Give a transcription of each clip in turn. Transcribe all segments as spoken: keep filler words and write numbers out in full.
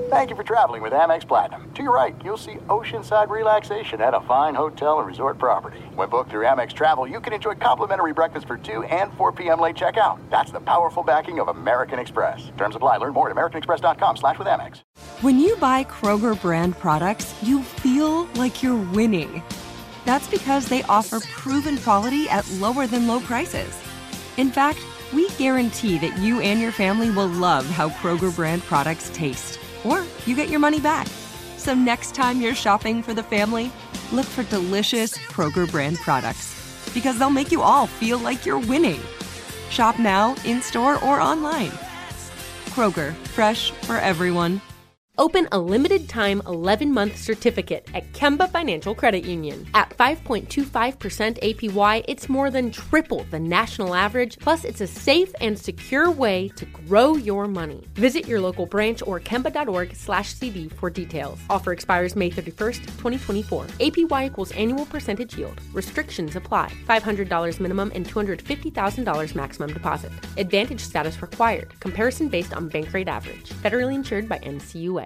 Thank you for traveling with Amex Platinum. To your right, you'll see oceanside relaxation at a fine hotel and resort property. When booked through Amex Travel, you can enjoy complimentary breakfast for two and four p.m. late checkout. That's the powerful backing of American Express. Terms apply. Learn more at americanexpress.com slash with Amex. When you buy Kroger brand products, you feel like you're winning. That's because they offer proven quality at lower than low prices. In fact, we guarantee that you and your family will love how Kroger brand products taste. Or you get your money back. So next time you're shopping for the family, look for delicious Kroger brand products. Because they'll make you all feel like you're winning. Shop now, in-store, or online. Kroger, fresh for everyone. Open a limited-time eleven-month certificate at Kemba Financial Credit Union. At five point two five percent A P Y, it's more than triple the national average, plus it's a safe and secure way to grow your money. Visit your local branch or kemba.org slash CD for details. Offer expires May thirty-first, twenty twenty-four. A P Y equals annual percentage yield. Restrictions apply. five hundred dollars minimum and two hundred fifty thousand dollars maximum deposit. Advantage status required. Comparison based on bank rate average. Federally insured by N C U A.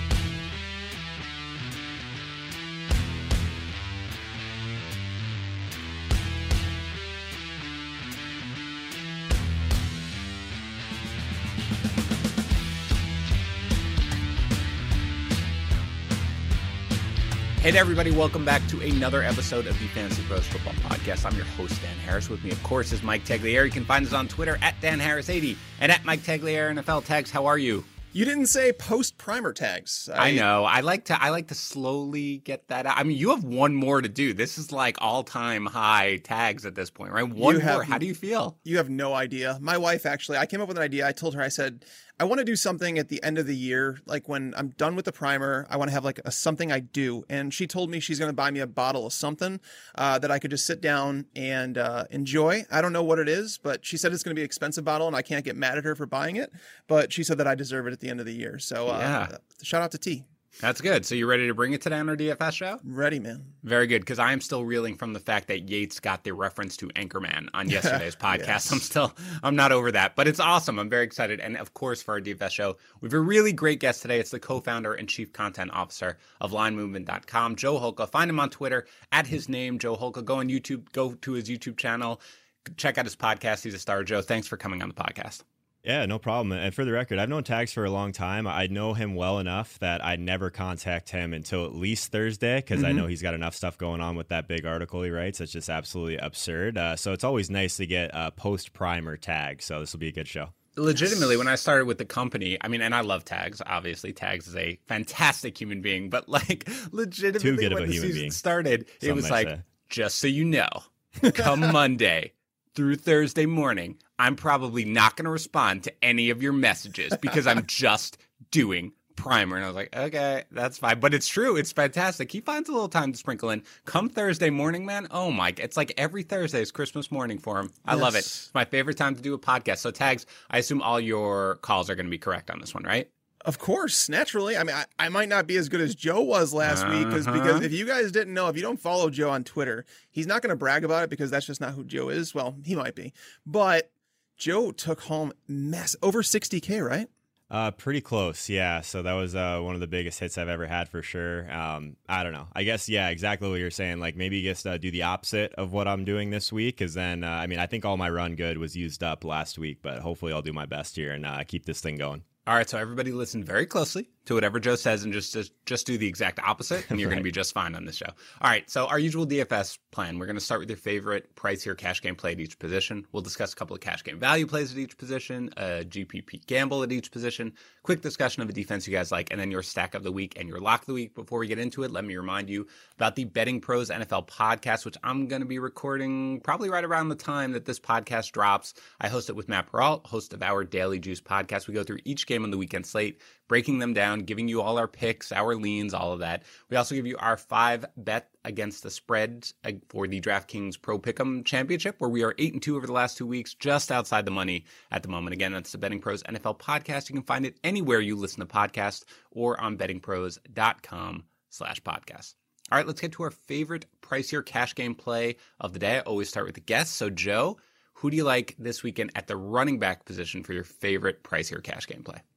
Hey there, everybody. Welcome back to another episode of the Fantasy Pros Football Podcast. I'm your host, Dan Harris. With me, of course, is Mike Tagliere. You can find us on Twitter at Dan Harris eighty and at Mike Tagliere N F L. Tags, how are you? You didn't say post-primer tags. I, I know. I like to I like to slowly get that out. I mean, you have one more to do. This is like all-time high tags at this point, right? One have, more. How do you feel? You have no idea. My wife, actually, I came up with an idea. I told her, I said, I want to do something at the end of the year. Like when I'm done with the primer, I want to have like a something I do. And she told me she's going to buy me a bottle of something uh, that I could just sit down and uh, enjoy. I don't know what it is, but she said it's going to be an expensive bottle and I can't get mad at her for buying it. But she said that I deserve it at the end of the year. So uh, yeah. Shout out to T. That's good. So you ready to bring it today on our D F S show? Ready, man. Very good, because I am still reeling from the fact that Yates got the reference to Anchorman on yesterday's podcast. Yes. I'm still, I'm not over that, but it's awesome. I'm very excited. And of course, for our D F S show, we have a really great guest today. It's the co-founder and chief content officer of line movement dot com, Joe Holka. Find him on Twitter at his name, Joe Holka. Go on YouTube, go to his YouTube channel, check out his podcast. He's a star. Joe, thanks for coming on the podcast. Yeah, no problem. And for the record, I've known Tags for a long time. I know him well enough that I never contact him until at least Thursday because mm-hmm. I know he's got enough stuff going on with that big article he writes. It's just absolutely absurd. Uh, so it's always nice to get a post-primer tag. So this will be a good show. Legitimately, when I started with the company, I mean, and I love Tags, obviously. Tags is a fantastic human being. But like, legitimately, Too good when of a the human season being. started, Some it was like, say. Just so you know, come Monday through Thursday morning, I'm probably not going to respond to any of your messages because I'm just doing primer. And I was like, okay, that's fine. But it's true. It's fantastic. He finds a little time to sprinkle in. Come Thursday morning, man. Oh, my. It's like every Thursday is Christmas morning for him. I yes. love it. It's my favorite time to do a podcast. So, Tags, I assume all your calls are going to be correct on this one, right? Of course, naturally. I mean, I, I might not be as good as Joe was last uh-huh. week because because if you guys didn't know, if you don't follow Joe on Twitter, he's not going to brag about it because that's just not who Joe is. Well, he might be. But Joe took home mass over sixty K, right? Uh, pretty close, yeah. So that was uh, one of the biggest hits I've ever had for sure. Um, I don't know. I guess, yeah, exactly what you're saying. Like maybe just uh, do the opposite of what I'm doing this week because then, uh, I mean, I think all my run good was used up last week, but hopefully I'll do my best here and uh, keep this thing going. All right, so everybody listen very closely to whatever Joe says and just just, just do the exact opposite, and you're right. going to be just fine on this show. All right, so our usual D F S plan, we're going to start with your favorite pricier cash game play at each position. We'll discuss a couple of cash game value plays at each position, a G P P gamble at each position, quick discussion of a defense you guys like, and then your stack of the week and your lock of the week. Before we get into it, let me remind you about the Betting Pros N F L podcast, which I'm going to be recording probably right around the time that this podcast drops. I host it with Matt Peralt, host of our Daily Juice podcast. We go through each game on the weekend slate, breaking them down, giving you all our picks, our leans, all of that. We also give you our five bet against the spread for the DraftKings Pro Pick'em Championship, where we are eight and two over the last two weeks, just outside the money at the moment. Again, that's the Betting Pros N F L podcast. You can find it anywhere you listen to podcasts or on betting pros dot com slash podcast. All right, let's get to our favorite pricier cash game play of the day. I always start with the guests. So, Joe, who do you like this weekend at the running back position for your favorite pricier cash game play?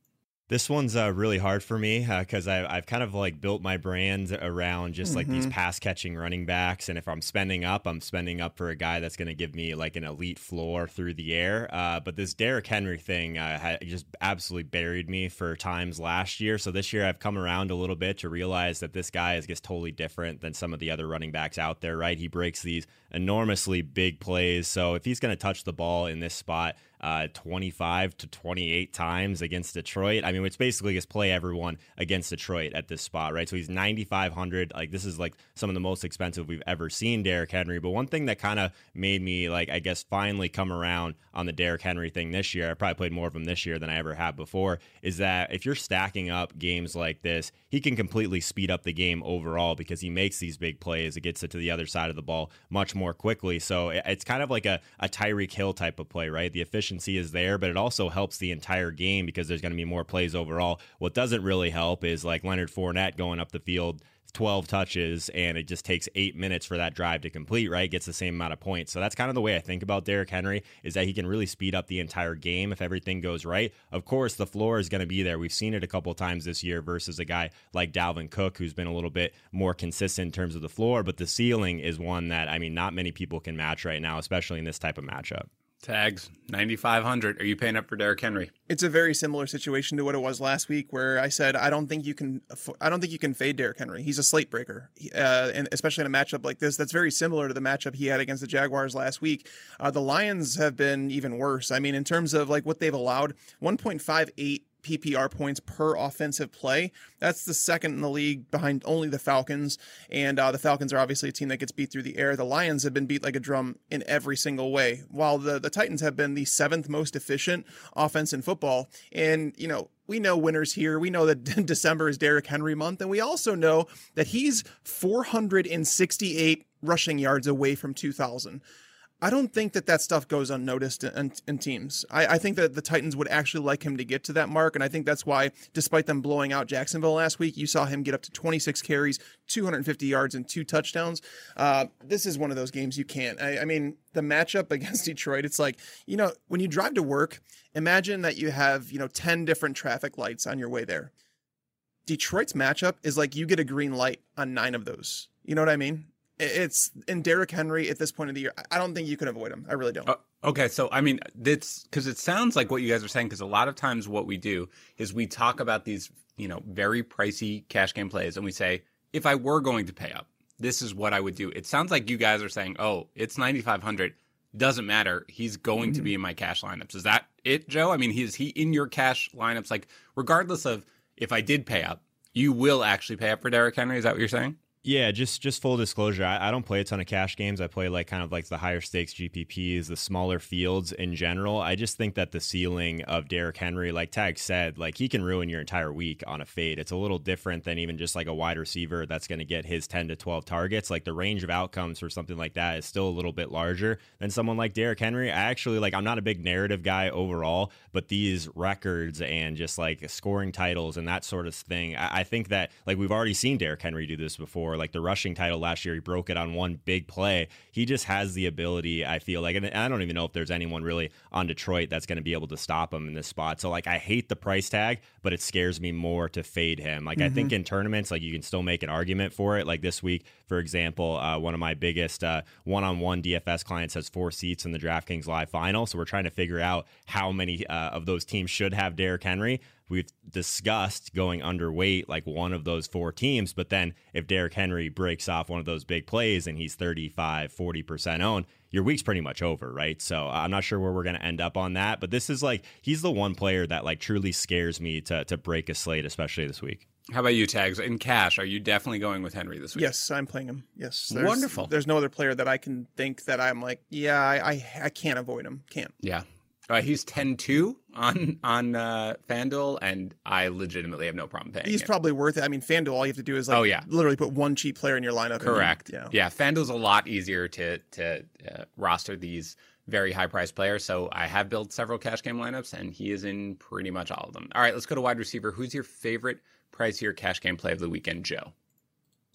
This one's uh, really hard for me because uh, I've kind of like built my brand around just like mm-hmm. these pass catching running backs. And if I'm spending up, I'm spending up for a guy that's going to give me like an elite floor through the air. Uh, but this Derrick Henry thing uh, had just absolutely buried me for times last year. So this year I've come around a little bit to realize that this guy is just totally different than some of the other running backs out there, right? He breaks these enormously big plays. So if he's going to touch the ball in this spot, Uh, twenty-five to twenty-eight times against Detroit. I mean, it's basically just play everyone against Detroit at this spot, right? So he's ninety-five hundred. Like, this is like some of the most expensive we've ever seen Derrick Henry. But one thing that kind of made me, like, I guess, finally come around on the Derrick Henry thing this year, I probably played more of him this year than I ever have before, is that if you're stacking up games like this, he can completely speed up the game overall because he makes these big plays. It gets it to the other side of the ball much more quickly. So it's kind of like a, a Tyreek Hill type of play, right? The efficiency is there, but it also helps the entire game because there's going to be more plays overall. What doesn't really help is like Leonard Fournette going up the field twelve touches and it just takes eight minutes for that drive to complete, right? Gets the same amount of points. So that's kind of the way I think about Derrick Henry, is that he can really speed up the entire game if everything goes right. Of course, the floor is going to be there. We've seen it a couple of times this year versus a guy like Dalvin Cook, who's been a little bit more consistent in terms of the floor, but the ceiling is one that, I mean, not many people can match right now, especially in this type of matchup. Tags, ninety-five hundred. Are you paying up for Derrick Henry? It's a very similar situation to what it was last week, where I said I don't think you can. I don't think you can fade Derrick Henry. He's a slate breaker, uh, and especially in a matchup like this, that's very similar to the matchup he had against the Jaguars last week. Uh, the Lions have been even worse. I mean, in terms of like what they've allowed, one point five eight P P R points per offensive play. That's the second in the league behind only the Falcons. And uh, the Falcons are obviously a team that gets beat through the air. The Lions have been beat like a drum in every single way, while the, the Titans have been the seventh most efficient offense in football. And, you know, we know winners here. We know that December is Derrick Henry month. And we also know that he's four hundred sixty-eight rushing yards away from two thousand. I don't think that that stuff goes unnoticed in, in teams. I, I think that the Titans would actually like him to get to that mark, and I think that's why, despite them blowing out Jacksonville last week, you saw him get up to twenty-six carries, two hundred fifty yards, and two touchdowns. Uh, this is one of those games you can't. I, I mean, the matchup against Detroit, it's like, you know, when you drive to work, imagine that you have, you know, ten different traffic lights on your way there. Detroit's matchup is like you get a green light on nine of those. You know what I mean? It's in Derrick Henry at this point of the year. I don't think you can avoid him. I really don't. Uh, okay. So, I mean, that's because it sounds like what you guys are saying, because a lot of times what we do is we talk about these, you know, very pricey cash game plays and we say, if I were going to pay up, this is what I would do. It sounds like you guys are saying, oh, it's ninety-five hundred. Doesn't matter. He's going mm-hmm. to be in my cash lineups. Is that it, Joe? I mean, is he in your cash lineups? Like, regardless of if I did pay up, you will actually pay up for Derrick Henry. Is that what you're saying? Yeah, just just full disclosure, I, I don't play a ton of cash games. I play like kind of like the higher stakes G P Ps, the smaller fields in general. I just think that the ceiling of Derrick Henry, like Tag said, like he can ruin your entire week on a fade. It's a little different than even just like a wide receiver that's going to get his ten to twelve targets. Like the range of outcomes for something like that is still a little bit larger than someone like Derrick Henry. I actually like, I'm not a big narrative guy overall, but these records and just like scoring titles and that sort of thing, I, I think that like we've already seen Derrick Henry do this before. Like the rushing title last year, he broke it on one big play. He just has the ability, I feel like, and I don't even know if there's anyone really on Detroit that's going to be able to stop him in this spot. So like, I hate the price tag, but it scares me more to fade him. Like mm-hmm. I think in tournaments, like you can still make an argument for it. Like this week, for example, uh, one of my biggest uh, one-on-one D F S clients has four seats in the DraftKings Live Final. So we're trying to figure out how many uh, of those teams should have Derrick Henry. We've discussed going underweight like one of those four teams, but then if Derrick Henry breaks off one of those big plays and he's thirty-five, forty percent owned, your week's pretty much over, right? So I'm not sure where we're going to end up on that, but this is like, he's the one player that like truly scares me to to break a slate, especially this week. How about you, Tags? In cash, are you definitely going with Henry this week? Yes, I'm playing him. Yes. There's, Wonderful. There's no other player that I can think that I'm like, yeah, I I, I can't avoid him. Can't. Yeah. Uh, he's ten two on on uh, FanDuel, and I legitimately have no problem paying He's him. probably worth it. I mean, FanDuel, all you have to do is like oh, yeah. literally put one cheap player in your lineup. Correct. And then, yeah. yeah, FanDuel's a lot easier to, to uh, roster these very high-priced players, so I have built several cash game lineups, and he is in pretty much all of them. All right, let's go to wide receiver. Who's your favorite pricier cash game play of the weekend, Joe?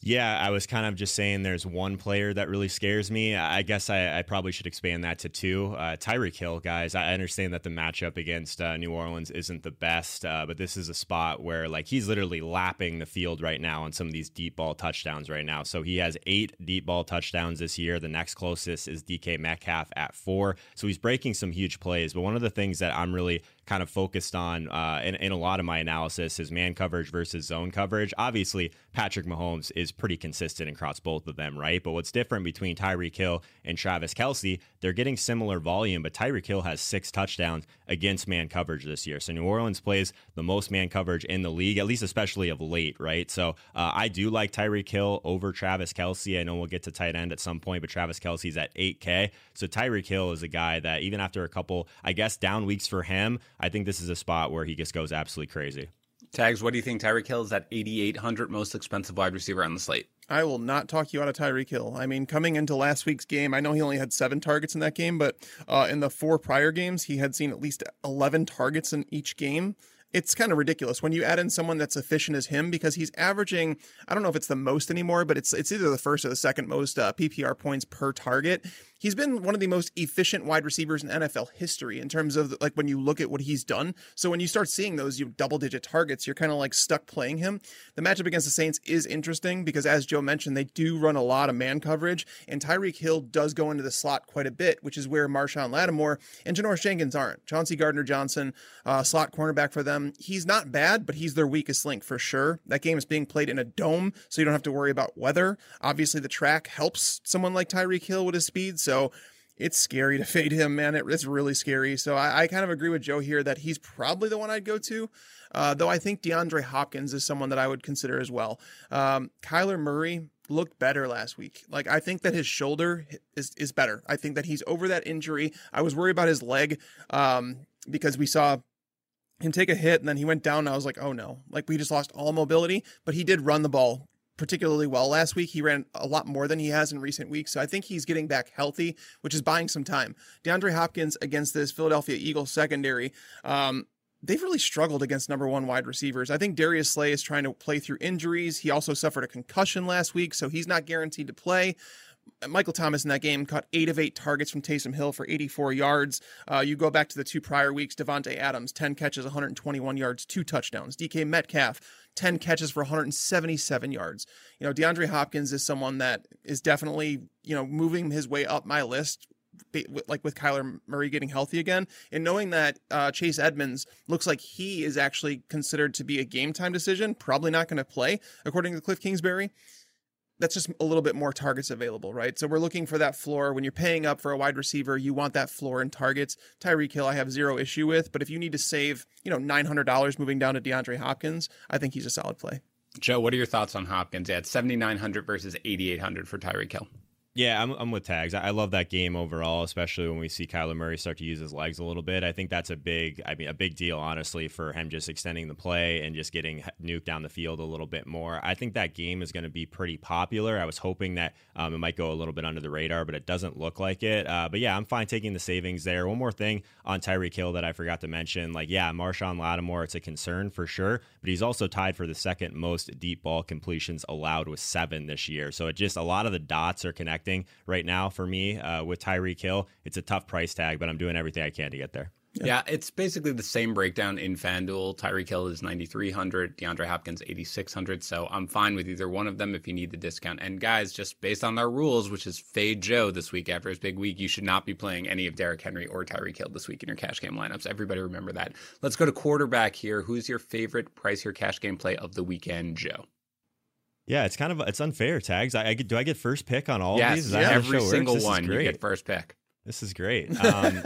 Yeah, I was kind of just saying there's one player that really scares me. I guess I, I probably should expand that to two. Uh, Tyreek Hill, guys. I understand that the matchup against uh, New Orleans isn't the best, uh, but this is a spot where like he's literally lapping the field right now on some of these deep ball touchdowns right now. So he has eight deep ball touchdowns this year. The next closest is D K Metcalf at four. So he's breaking some huge plays. But one of the things that I'm really kind of focused on uh, in, in a lot of my analysis is man coverage versus zone coverage. Obviously, Patrick Mahomes is pretty consistent across both of them, right? But what's different between Tyreek Hill and Travis Kelce, they're getting similar volume, but Tyreek Hill has six touchdowns against man coverage this year. So New Orleans plays the most man coverage in the league, at least especially of late, right? So uh, I do like Tyreek Hill over Travis Kelce. I know we'll get to tight end at some point, but Travis Kelce's at eight K. So Tyreek Hill is a guy that even after a couple, I guess, down weeks for him, I think this is a spot where he just goes absolutely crazy. Tags, what do you think? Tyreek Hill is at eighty-eight hundred, most expensive wide receiver on the slate. I will not talk you out of Tyreek Hill. I mean, coming into last week's game, I know he only had seven targets in that game, but uh, in the four prior games, he had seen at least eleven targets in each game. It's kind of ridiculous when you add in someone that's efficient as him, because he's averaging, I don't know if it's the most anymore, but it's it's either the first or the second most uh, P P R points per target. He's been one of the most efficient wide receivers in N F L history in terms of like when you look at what he's done. So when you start seeing those you double digit targets, you're kind of like stuck playing him. The matchup against the Saints is interesting because, as Joe mentioned, they do run a lot of man coverage, and Tyreek Hill does go into the slot quite a bit, which is where Marshawn Lattimore and Janoris Jenkins aren't. Chauncey Gardner-Johnson, uh, slot cornerback for them. He's not bad, but he's their weakest link for sure. That game is being played in a dome, so you don't have to worry about weather. Obviously, the track helps someone like Tyreek Hill with his speed, so it's scary to fade him, man. It, it's really scary. So I, I kind of agree with Joe here that he's probably the one I'd go to, uh, though I think DeAndre Hopkins is someone that I would consider as well. Um, Kyler Murray looked better last week. Like, I think that his shoulder is, is better. I think that he's over that injury. I was worried about his leg um, because we saw him take a hit and then he went down and I was like, oh no, like we just lost all mobility, but he did run the ball particularly well last week. He ran a lot more than he has in recent weeks. So I think he's getting back healthy, which is buying some time. DeAndre Hopkins against this Philadelphia Eagles secondary, um, they've really struggled against number one wide receivers. I think Darius Slay is trying to play through injuries. He also suffered a concussion last week, so he's not guaranteed to play. Michael Thomas in that game caught eight of eight targets from Taysom Hill for eighty-four yards. Uh, you go back to the two prior weeks, Devontae Adams, ten catches, one hundred twenty-one yards, two touchdowns. D K Metcalf, ten catches for one hundred seventy-seven yards. You know, DeAndre Hopkins is someone that is definitely, you know, moving his way up my list, like with Kyler Murray getting healthy again, and knowing that uh, Chase Edmonds looks like he is actually considered to be a game time decision, probably not going to play, according to Cliff Kingsbury. That's just a little bit more targets available, right? So we're looking for that floor. When you're paying up for a wide receiver, you want that floor in targets. Tyreek Hill, I have zero issue with, but if you need to save, you know, nine hundred dollars moving down to DeAndre Hopkins, I think he's a solid play. Joe, what are your thoughts on Hopkins? Yeah, it's seventy-nine hundred versus eighty-eight hundred for Tyreek Hill. Yeah, I'm I'm with Tags. I love that game overall, especially when we see Kyler Murray start to use his legs a little bit. I think that's a big, I mean, a big deal, honestly, for him just extending the play and just getting nuked down the field a little bit more. I think that game is going to be pretty popular. I was hoping that um, it might go a little bit under the radar, but it doesn't look like it. Uh, but yeah, I'm fine taking the savings there. One more thing on Tyreek Hill that I forgot to mention, like, yeah, Marshawn Lattimore, it's a concern for sure, but he's also tied for the second most deep ball completions allowed with seven this year. So it just, a lot of the dots are connecting right now for me uh, with Tyreek Hill. It's a tough price tag, but I'm doing everything I can to get there. Yeah, yeah, it's basically the same breakdown in FanDuel. Tyreek Hill is ninety-three hundred, DeAndre Hopkins eighty-six hundred, so I'm fine with either one of them if you need the discount. And guys, just based on our rules, which is fade Joe this week after his big week, you should not be playing any of Derrick Henry or Tyreek Hill this week in your cash game lineups. Everybody remember that. Let's go to quarterback here. Who's your favorite price here cash game play of the weekend, Joe? Yeah, it's kind of, it's unfair, Tags. I, I get, do I get first pick on all yes, of these? Is yeah, that how the every show single works? one you get first pick. This is great. Um,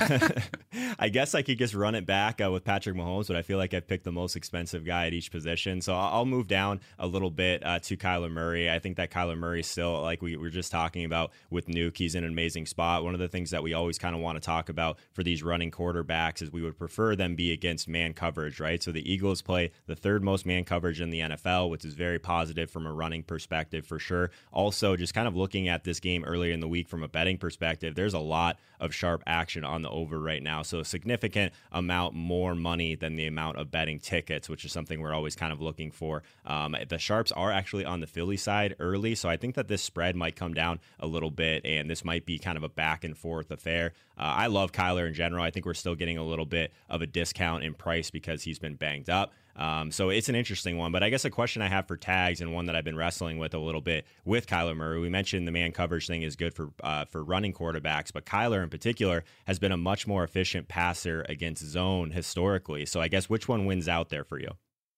I guess I could just run it back uh, with Patrick Mahomes, but I feel like I've picked the most expensive guy at each position. So I'll, I'll move down a little bit uh, to Kyler Murray. I think that Kyler Murray still, like we were just talking about with Nuke, he's in an amazing spot. One of the things that we always kind of want to talk about for these running quarterbacks is we would prefer them be against man coverage, right? So the Eagles play the third most man coverage in the N F L, which is very positive from a running perspective for sure. Also, just kind of looking at this game earlier in the week from a betting perspective, there's a lot lot of sharp action on the over right now. So a significant amount more money than the amount of betting tickets, which is something we're always kind of looking for. Um, the sharps are actually on the Philly side early, so I think that this spread might come down a little bit, and this might be kind of a back and forth affair. Uh, I love Kyler in general. I think we're still getting a little bit of a discount in price because he's been banged up. Um, so it's an interesting one, but I guess a question I have for tags, and one that I've been wrestling with a little bit with Kyler Murray. We mentioned the man coverage thing is good for uh, for running quarterbacks, but Kyler in particular has been a much more efficient passer against zone historically. So I guess which one wins out there for you?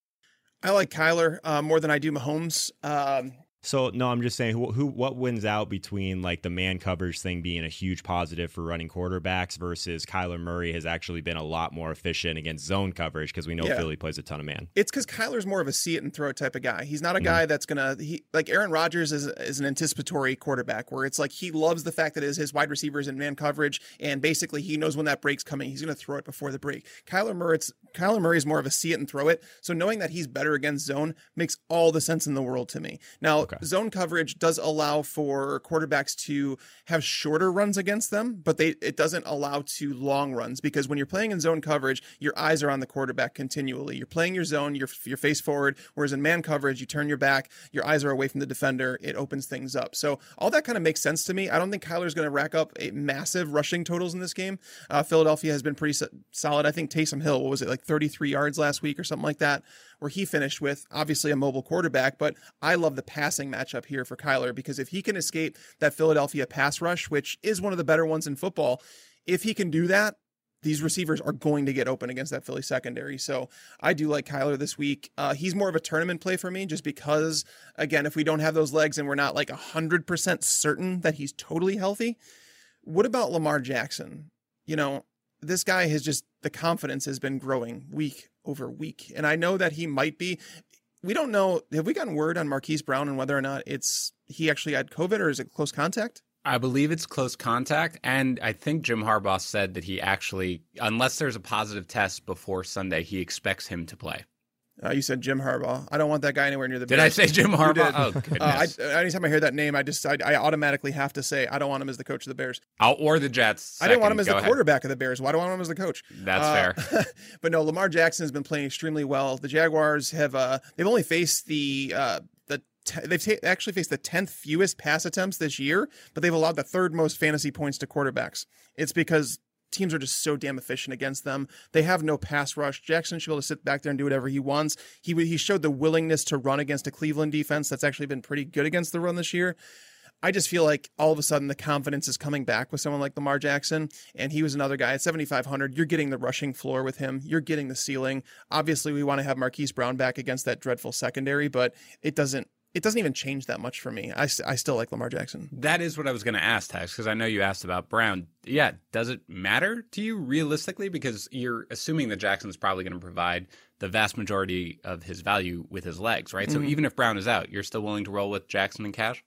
I like Kyler uh, more than I do Mahomes. Um, So no, I'm just saying who, who what wins out between like the man coverage thing being a huge positive for running quarterbacks versus Kyler Murray has actually been a lot more efficient against zone coverage because we know yeah. Philly plays a ton of man. It's because Kyler's more of a see it and throw it type of guy. He's not a guy mm-hmm. that's gonna he like Aaron Rodgers is is an anticipatory quarterback where it's like he loves the fact that his, his wide receivers in man coverage and basically he knows when that break's coming. He's gonna throw it before the break. Kyler Murray's Kyler Murray is more of a see it and throw it. So knowing that he's better against zone makes all the sense in the world to me. Now okay. zone coverage does allow for quarterbacks to have shorter runs against them, but they it doesn't allow to long runs because when you're playing in zone coverage, your eyes are on the quarterback continually. You're playing your zone, you're, you're face forward, whereas in man coverage, you turn your back, your eyes are away from the defender, it opens things up. So all that kind of makes sense to me. I don't think Kyler's going to rack up a massive rushing totals in this game. Uh, Philadelphia has been pretty so- solid. I think Taysom Hill, what was it, like thirty-three yards last week or something like that, where he finished with obviously a mobile quarterback, but I love the passing matchup here for Kyler because if he can escape that Philadelphia pass rush, which is one of the better ones in football, if he can do that, these receivers are going to get open against that Philly secondary. So I do like Kyler this week. Uh, he's more of a tournament play for me just because, again, if we don't have those legs and we're not like one hundred percent certain that he's totally healthy, what about Lamar Jackson? You know, this guy has just, the confidence has been growing week over week. And I know that he might be, we don't know, have we gotten word on Marquise Brown and whether or not it's, he actually had COVID or is it close contact? I believe it's close contact, and I think Jim Harbaugh said that he actually, unless there's a positive test before Sunday, he expects him to play. Uh, you said Jim Harbaugh. I don't want that guy anywhere near the Did Bears. I say Jim Harbaugh? Oh, goodness. Uh, I, anytime I hear that name, I just I, I automatically have to say I don't want him as the coach of the Bears. Oh, or the Jets. Second. I didn't want him as Go the ahead. quarterback of the Bears. Why do I want him as the coach? That's uh, fair. But no, Lamar Jackson has been playing extremely well. The Jaguars have uh, they've only faced the uh, the t- they've ta- actually faced the tenth fewest pass attempts this year, but they've allowed the third most fantasy points to quarterbacks. It's because teams are just so damn efficient against them. They have no pass rush. Jackson should be able to sit back there and do whatever he wants. He he showed the willingness to run against a Cleveland defense that's actually been pretty good against the run this year. I just feel like all of a sudden the confidence is coming back with someone like Lamar Jackson, and he was another guy at seventy-five hundred. You're getting the rushing floor with him. You're getting the ceiling. Obviously, we want to have Marquise Brown back against that dreadful secondary, but it doesn't It doesn't even change that much for me. I, I still like Lamar Jackson. That is what I was going to ask, Tex, because I know you asked about Brown. Yeah, does it matter to you realistically? Because you're assuming that Jackson's probably going to provide the vast majority of his value with his legs, right? Mm-hmm. So even if Brown is out, you're still willing to roll with Jackson and cash?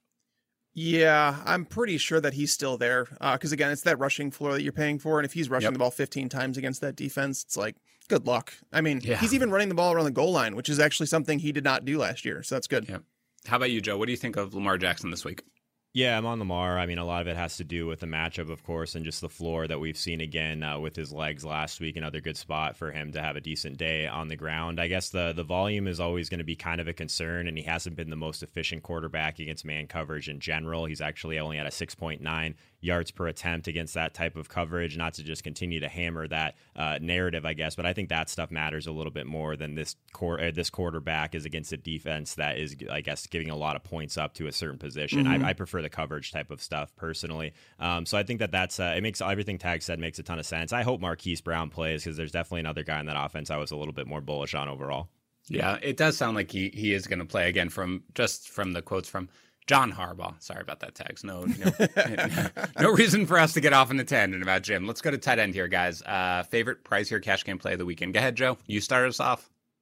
Yeah, I'm pretty sure that he's still there. Because, uh, again, it's that rushing floor that you're paying for. And if he's rushing yep. the ball fifteen times against that defense, it's like, good luck. I mean, yeah. he's even running the ball around the goal line, which is actually something he did not do last year. So that's good. Yep. How about you, Joe? What do you think of Lamar Jackson this week? Yeah, I'm on Lamar. I mean, a lot of it has to do with the matchup, of course, and just the floor that we've seen again uh, with his legs last week. Another good spot for him to have a decent day on the ground. I guess the, the volume is always going to be kind of a concern, and he hasn't been the most efficient quarterback against man coverage in general. He's actually only at a six point nine yards per attempt against that type of coverage, not to just continue to hammer that uh, narrative, I guess. But I think that stuff matters a little bit more than this, cor- uh, this quarterback is against a defense that is, I guess, giving a lot of points up to a certain position. Mm-hmm. I, I prefer the coverage type of stuff personally. Um, so I think that that's uh, it makes everything Tag said makes a ton of sense. I hope Marquise Brown plays because there's definitely another guy in that offense I was a little bit more bullish on overall. Yeah, it does sound like he he is going to play again from just from the quotes from John Harbaugh. Sorry about that, Tags. No, no, no reason for us to get off on the tangent about Jim. Let's go to tight end here, guys. Uh, favorite price here cash game play of the weekend. Go ahead, Joe. You start us off.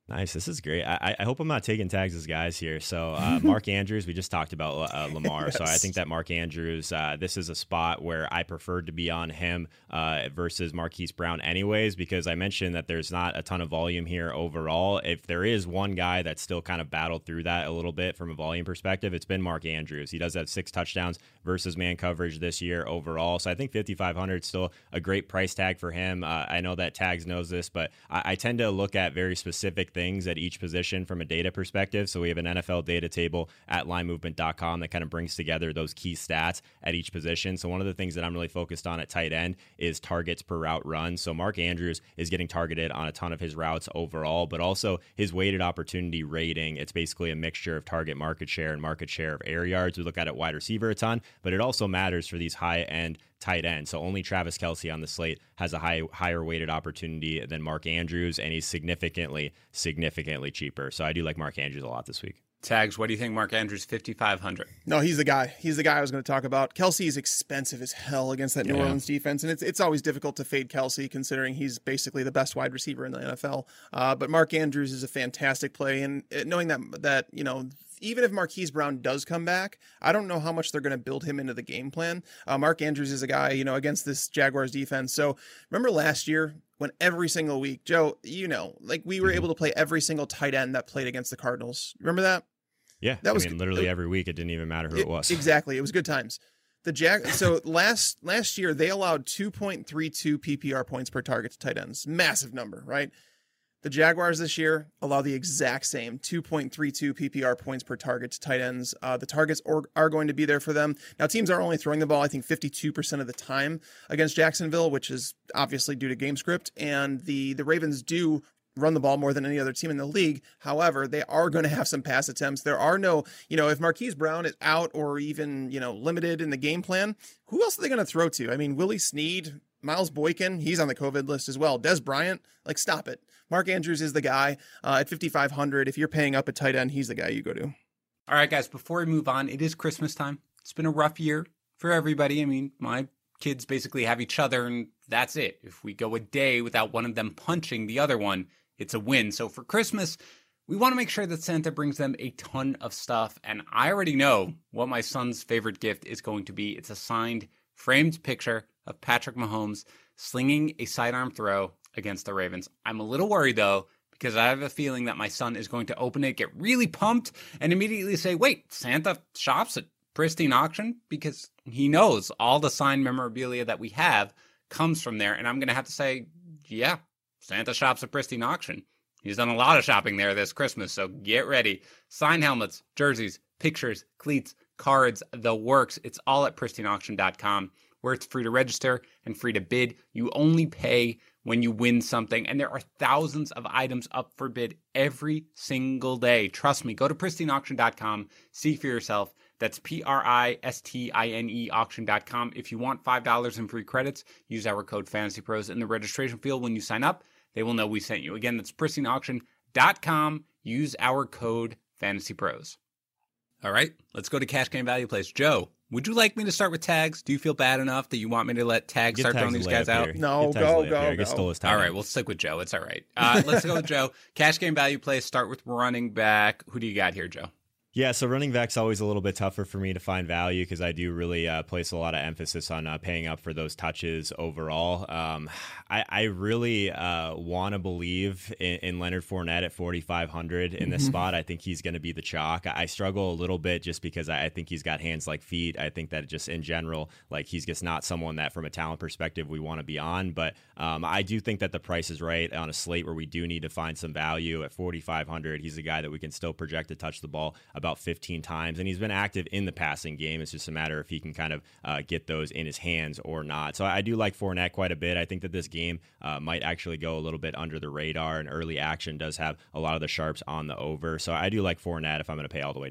Nice. This is great. I, I hope I'm not taking tags as guys here. So uh, Mark Andrews, we just talked about uh, Lamar. Yes. So I think that Mark Andrews, uh, this is a spot where I preferred to be on him uh, versus Marquise Brown anyways, because I mentioned that there's not a ton of volume here overall. If there is one guy that's still kind of battled through that a little bit from a volume perspective, it's been Mark Andrews. He does have six touchdowns versus man coverage this year overall. So I think fifty-five hundred is still a great price tag for him. Uh, I know that Tags knows this, but I, I tend to look at very specific things things at each position from a data perspective. So we have an N F L data table at line movement dot com that kind of brings together those key stats at each position. So one of the things that I'm really focused on at tight end is targets per route run. So Mark Andrews is getting targeted on a ton of his routes overall, but also his weighted opportunity rating. It's basically a mixture of target market share and market share of air yards. We look at it wide receiver a ton, but it also matters for these high end tight end. So only Travis Kelce on the slate has a high, higher weighted opportunity than Mark Andrews, and he's significantly, significantly cheaper. So I do like Mark Andrews a lot this week. Tags, what do you think Mark Andrews fifty-five hundred? No, he's the guy. He's the guy I was going to talk about. Kelce is expensive as hell against that New yeah. Orleans defense, and it's it's always difficult to fade Kelce considering he's basically the best wide receiver in the N F L. Uh, but Mark Andrews is a fantastic play, and knowing that that you know. Even if Marquise Brown does come back, I don't know how much they're going to build him into the game plan. Uh, Mark Andrews is a guy, you know, against this Jaguars defense. So remember last year when every single week, Joe, you know, like we were mm-hmm. able to play every single tight end that played against the Cardinals. Remember that? Yeah, that I was mean, literally it, every week. It didn't even matter who it, it was. Exactly. It was good times. The Jag. So last last year, they allowed two point three two P P R points per target to tight ends. Massive number, right? The Jaguars this year allow the exact same two point three two P P R points per target to tight ends. Uh, the targets are, are going to be there for them. Now, teams are only throwing the ball, I think, fifty-two percent of the time against Jacksonville, which is obviously due to game script. And the, the Ravens do run the ball more than any other team in the league. However, they are going to have some pass attempts. There are no, you know, if Marquise Brown is out or even, you know, limited in the game plan, who else are they going to throw to? I mean, Willie Snead, Miles Boykin, he's on the COVID list as well. Des Bryant, like, stop it. Mark Andrews is the guy uh, at fifty-five hundred. If you're paying up a tight end, he's the guy you go to. All right, guys, before we move on, it is Christmas time. It's been a rough year for everybody. I mean, my kids basically have each other, and that's it. If we go a day without one of them punching the other one, it's a win. So for Christmas, we want to make sure that Santa brings them a ton of stuff. And I already know what my son's favorite gift is going to be. It's a signed, framed picture of Patrick Mahomes slinging a sidearm throw against the Ravens. I'm a little worried, though, because I have a feeling that my son is going to open it, get really pumped, and immediately say, wait, Santa shops at Pristine Auction? Because he knows all the signed memorabilia that we have comes from there. And I'm going to have to say, yeah, Santa shops at Pristine Auction. He's done a lot of shopping there this Christmas, so get ready. Signed helmets, jerseys, pictures, cleats, cards, the works. It's all at pristine auction dot com, where it's free to register and free to bid. You only pay when you win something, and there are thousands of items up for bid every single day. Trust me, go to pristine auction dot com, see for yourself. That's P R I S T I N E auction dot com. If you want five dollars in free credits, use our code FANTASYPROS in the registration field when you sign up. They will know we sent you. Again, that's pristine auction dot com. Use our code FANTASYPROS. All right, let's go to cash game value plays. Joe, would you like me to start with tags? Do you feel bad enough that you want me to let tags Get start tags throwing these guys out? Here. No, go, go, Get go. All right, we'll stick with Joe. It's all right. Uh, let's go with Joe. Cash game value plays. Start with running back. Who do you got here, Joe? Yeah, so running back's always a little bit tougher for me to find value because I do really uh, place a lot of emphasis on uh, paying up for those touches overall. Um, I, I really uh, want to believe in, in Leonard Fournette at forty-five hundred in this mm-hmm. spot. I think he's going to be the chalk. I, I struggle a little bit just because I, I think he's got hands like feet. I think that just in general, like he's just not someone that from a talent perspective we want to be on. But um, I do think that the price is right on a slate where we do need to find some value at forty-five hundred. He's a guy that we can still project to touch the ball about fifteen times, and he's been active in the passing game. It's just a matter if he can kind of uh, get those in his hands or not. So I do like Fournette quite a bit. I think that this game uh, might actually go a little bit under the radar, and early action does have a lot of the sharps on the over. So I do like Fournette if I'm going to pay all the way down.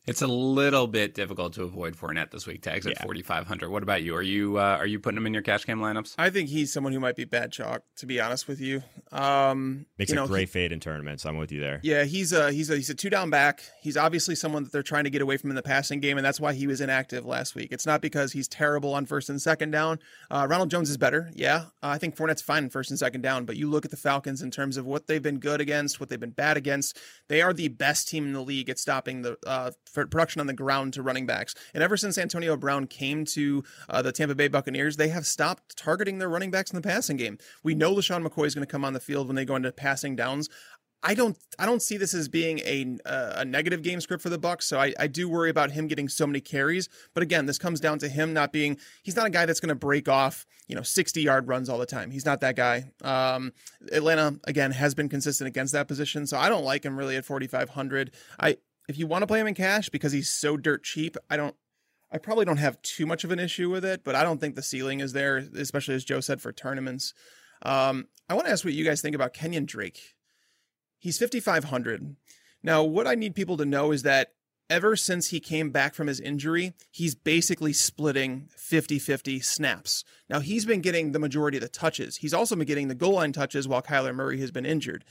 It's a little bit difficult to avoid Fournette this week. Tags at Yeah. forty-five hundred. What about you? Are you uh, are you putting him in your cash game lineups? I think he's someone who might be bad chalk, to be honest with you. Um, Makes you know, a great he, fade in tournaments. I'm with you there. Yeah, he's a he's a he's a two down back. He's obviously someone that they're trying to get away from in the passing game, and that's why he was inactive last week. It's not because he's terrible on first and second down. Uh, Ronald Jones is better, yeah. Uh, I think Fournette's fine in first and second down, but you look at the Falcons in terms of what they've been good against, what they've been bad against. They are the best team in the league at stopping the uh, production on the ground to running backs. And ever since Antonio Brown came to uh, the Tampa Bay Buccaneers, they have stopped targeting their running backs in the passing game. We know LaShawn McCoy is going to come on the field when they go into passing downs. I don't I don't see this as being a uh, a negative game script for the Bucs, so I, I do worry about him getting so many carries. But again, this comes down to him not being he's not a guy that's going to break off, you know, sixty-yard runs all the time. He's not that guy. Um, Atlanta, again, has been consistent against that position, so I don't like him really at forty-five hundred. I if you want to play him in cash because he's so dirt cheap, I don't I probably don't have too much of an issue with it, but I don't think the ceiling is there, especially as Joe said, for tournaments. Um, I want to ask what you guys think about Kenyon Drake. He's fifty-five hundred. Now, what I need people to know is that ever since he came back from his injury, he's basically splitting fifty-fifty snaps. Now, he's been getting the majority of the touches. He's also been getting the goal line touches while Kyler Murray has been injured.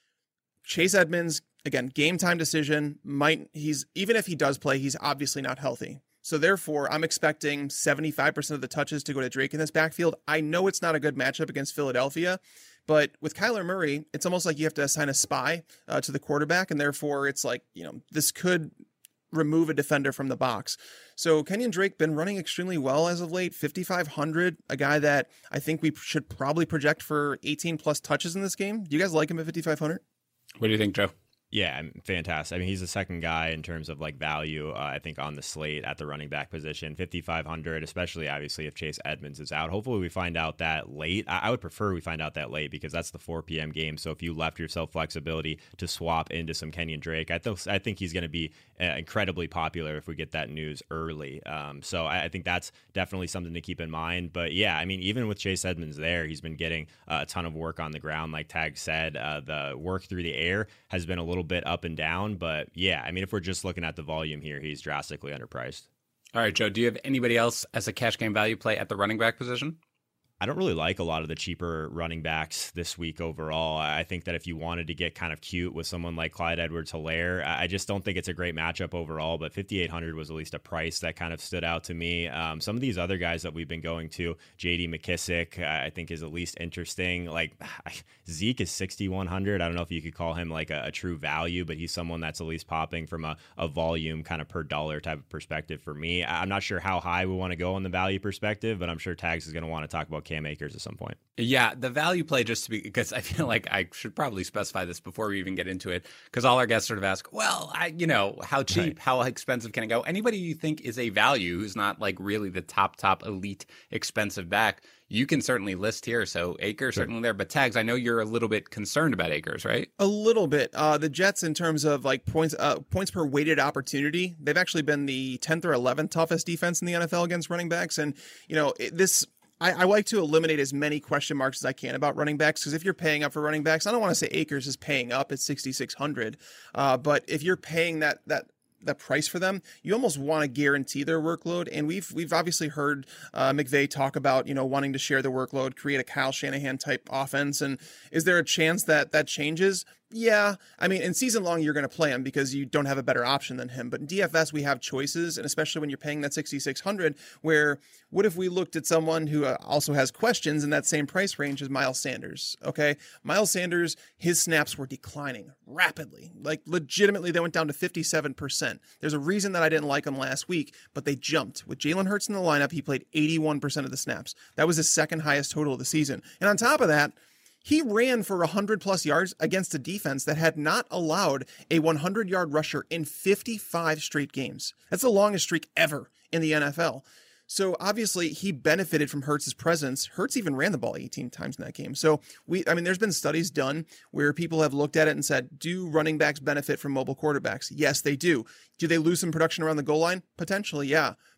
Chase Edmonds, again, game time decision, might he's even if he does play, he's obviously not healthy. So therefore, I'm expecting seventy-five percent of the touches to go to Drake in this backfield. I know it's not a good matchup against Philadelphia, but with Kyler Murray, it's almost like you have to assign a spy uh, to the quarterback, and therefore it's like, you know, this could remove a defender from the box. So Kenyon Drake been running extremely well as of late, fifty-five hundred, a guy that I think we should probably project for eighteen plus touches in this game. Do you guys like him at fifty-five hundred? What do you think, Joe? Yeah, I'm fantastic. I mean, he's the second guy in terms of like value, uh, I think, on the slate at the running back position, fifty-five hundred, especially obviously if Chase Edmonds is out. Hopefully we find out that late. I, I would prefer we find out that late because that's the four p.m. game. So if you left yourself flexibility to swap into some Kenyon Drake, I, th- I think he's going to be uh, incredibly popular if we get that news early. Um, so I, I think that's definitely something to keep in mind. But yeah, I mean, even with Chase Edmonds there, he's been getting uh, a ton of work on the ground. Like Tag said, uh, the work through the air has been a little bit up and down, but yeah, I mean, if we're just looking at the volume here, he's drastically underpriced. All right, Joe, do you have anybody else as a cash game value play at the running back position? I don't really like a lot of the cheaper running backs this week overall. I think that if you wanted to get kind of cute with someone like Clyde Edwards-Helaire, I just don't think it's a great matchup overall, but fifty-eight hundred was at least a price that kind of stood out to me. Um, some of these other guys that we've been going to, J D McKissick, I think is at least interesting. Like Zeke is sixty-one hundred. I don't know if you could call him like a, a true value, but he's someone that's at least popping from a, a volume kind of per dollar type of perspective for me. I'm not sure how high we want to go on the value perspective, but I'm sure Tags is going to want to talk about Cam Akers at some point. Yeah, the value play, just to be, because I feel like I should probably specify this before we even get into it, because all our guests sort of ask, well, I, you know, how cheap, right. How expensive can it go? Anybody you think is a value who's not like really the top, top elite expensive back, you can certainly list here. So Akers sure. certainly there, but Tags, I know you're a little bit concerned about Akers, right? A little bit. Uh, the Jets, in terms of like points, uh, points per weighted opportunity, they've actually been the tenth or eleventh toughest defense in the N F L against running backs, and you know it, this. I, I like to eliminate as many question marks as I can about running backs, because if you're paying up for running backs, I don't want to say Akers is paying up at sixty-six hundred, uh, but if you're paying that that that price for them, you almost want to guarantee their workload. And we've we've obviously heard uh, McVay talk about, you know, wanting to share the workload, create a Kyle Shanahan type offense. And is there a chance that that changes? Yeah. I mean, in season long, you're going to play him because you don't have a better option than him. But in D F S, we have choices. And especially when you're paying that sixty-six hundred, where what if we looked at someone who also has questions in that same price range as Miles Sanders? Okay. Miles Sanders, his snaps were declining rapidly. Like legitimately, they went down to fifty-seven percent. There's a reason that I didn't like him last week, but they jumped. With Jalen Hurts in the lineup, he played eighty-one percent of the snaps. That was his second highest total of the season. And on top of that, he ran for one hundred plus yards against a defense that had not allowed a one hundred yard rusher in fifty-five straight games. That's the longest streak ever in the N F L. So obviously he benefited from Hurts' presence. Hurts even ran the ball eighteen times in that game. So we, I mean, there's been studies done where people have looked at it and said, do running backs benefit from mobile quarterbacks? Yes, they do. Do they lose some production around the goal line? Potentially, yeah.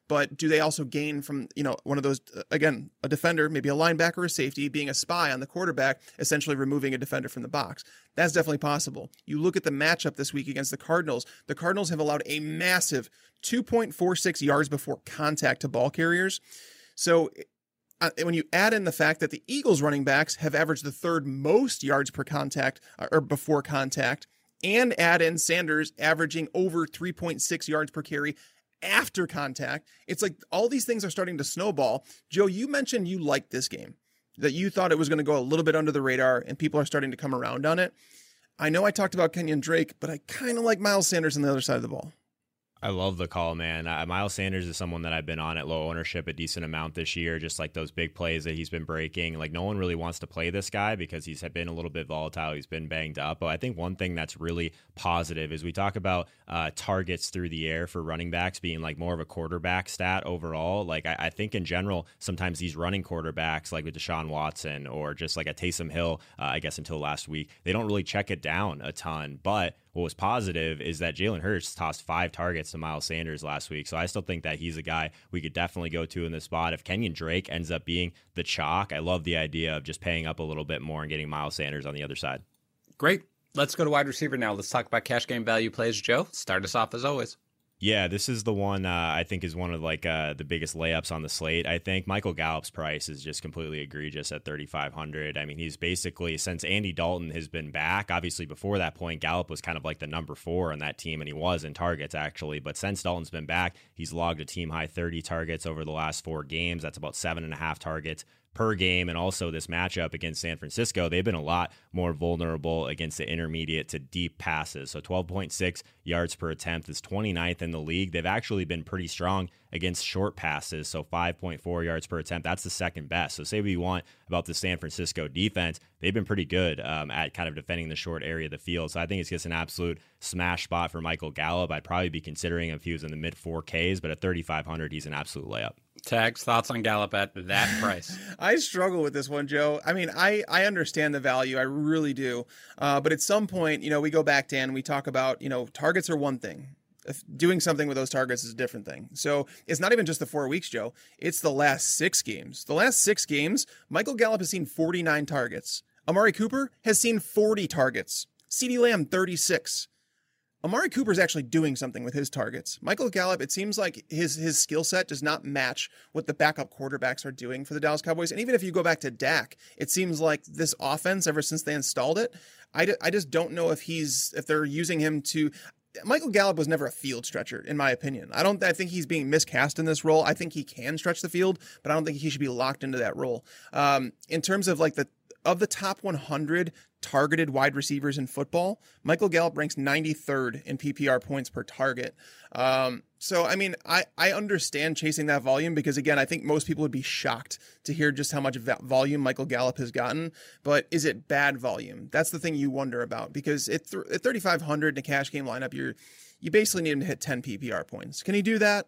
but do they also gain from, you know, one of those, again, a defender, maybe a linebacker or a safety, being a spy on the quarterback, essentially removing a defender from the box? That's definitely possible. You look at the matchup this week against the Cardinals. The Cardinals have allowed a massive two point four six yards before contact to ball carriers. So uh, when you add in the fact that the Eagles running backs have averaged the third most yards per contact uh, or before contact, and add in Sanders averaging over three point six yards per carry after contact, it's like all these things are starting to snowball. Joe, you mentioned you liked this game, that you thought it was going to go a little bit under the radar and people are starting to come around on it. I know I talked about Kenyon Drake, but I kind of like Miles Sanders on the other side of the ball. I love the call, man. Uh, Miles Sanders is someone that I've been on at low ownership a decent amount this year, just like those big plays that he's been breaking. Like, no one really wants to play this guy because he's been a little bit volatile. He's been banged up. But I think one thing that's really positive is we talk about uh, targets through the air for running backs being like more of a quarterback stat overall. Like, I, I think in general, sometimes these running quarterbacks, like with Deshaun Watson or just like a Taysom Hill, uh, I guess until last week, they don't really check it down a ton. But what was positive is that Jalen Hurts tossed five targets to Miles Sanders last week. So I still think that he's a guy we could definitely go to in this spot. If Kenyon Drake ends up being the chalk, I love the idea of just paying up a little bit more and getting Miles Sanders on the other side. Great. Let's go to wide receiver now. Let's talk about cash game value plays. Joe, start us off as always. Yeah, this is the one uh, I think is one of like uh, the biggest layups on the slate. I think Michael Gallup's price is just completely egregious at thirty-five hundred. I mean, he's basically, since Andy Dalton has been back, obviously before that point, Gallup was kind of like the number four on that team, and he was in targets actually. But since Dalton's been back, he's logged a team high thirty targets over the last four games. That's about seven and a half targets per game. And also this matchup against San Francisco, they've been a lot more vulnerable against the intermediate to deep passes. So twelve point six yards per attempt is twenty-ninth in the league. They've actually been pretty strong against short passes. So five point four yards per attempt, that's the second best. So say what you want about the San Francisco defense, they've been pretty good um, at kind of defending the short area of the field. So I think it's just an absolute smash spot for Michael Gallup. I'd probably be considering him if he was in the mid four Ks, but at thirty-five hundred, he's an absolute layup. Tags, thoughts on Gallup at that price? I struggle with this one, Joe. I mean, I, I understand the value. I really do. Uh, but at some point, you know, we go back, Dan, we talk about, you know, targets are one thing. If doing something with those targets is a different thing. So it's not even just the four weeks, Joe. It's the last six games. The last six games, Michael Gallup has seen forty-nine targets. Amari Cooper has seen forty targets. CeeDee Lamb, thirty-six. Amari Cooper's actually doing something with his targets. Michael Gallup, it seems like his his skill set does not match what the backup quarterbacks are doing for the Dallas Cowboys. And even if you go back to Dak, it seems like this offense, ever since they installed it, I, d- I just don't know if he's if they're using him to. Michael Gallup was never a field stretcher, in my opinion. I don't I think he's being miscast in this role. I think he can stretch the field, but I don't think he should be locked into that role. Um, in terms of like the of the top one hundred targeted wide receivers in football, Michael Gallup ranks ninety-third in P P R points per target. Um, so, I mean, I, I understand chasing that volume because, again, I think most people would be shocked to hear just how much va- volume Michael Gallup has gotten. But is it bad volume? That's the thing you wonder about, because at, th- at thirty-five hundred in a cash game lineup, you're you basically need him to hit ten P P R points. Can he do that?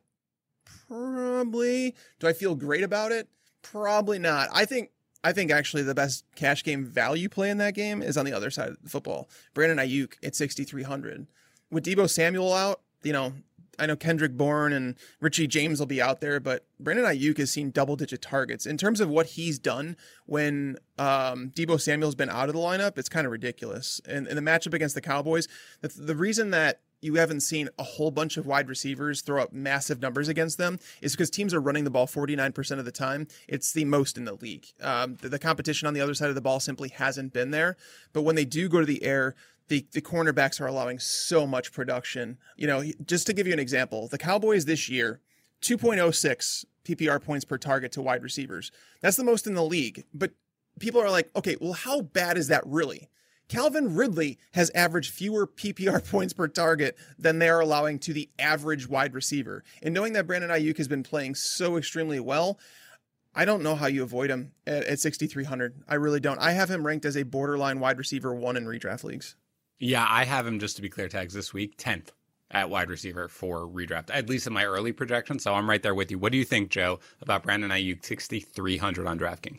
Probably. Do I feel great about it? Probably not. I think I think actually the best cash game value play in that game is on the other side of the football. Brandon Ayuk at sixty-three hundred. With Deebo Samuel out, you know, I know Kendrick Bourne and Richie James will be out there, but Brandon Ayuk has seen double-digit targets. In terms of what he's done when um, Deebo Samuel's been out of the lineup, it's kind of ridiculous. And in the matchup against the Cowboys, the, the reason that you haven't seen a whole bunch of wide receivers throw up massive numbers against them is because teams are running the ball forty-nine percent of the time. It's the most in the league. Um, the, the competition on the other side of the ball simply hasn't been there. But when they do go to the air, the, the cornerbacks are allowing so much production. You know, just to give you an example, the Cowboys this year, two point oh six P P R points per target to wide receivers. That's the most in the league. But people are like, okay, well, how bad is that really? Calvin Ridley has averaged fewer P P R points per target than they are allowing to the average wide receiver. And knowing that Brandon Ayuk has been playing so extremely well, I don't know how you avoid him at, at sixty-three hundred. I really don't. I have him ranked as a borderline wide receiver one in redraft leagues. Yeah, I have him, just to be clear, Tags, this week, tenth at wide receiver for redraft, at least in my early projection. So I'm right there with you. What do you think, Joe, about Brandon Ayuk, sixty-three hundred on DraftKings?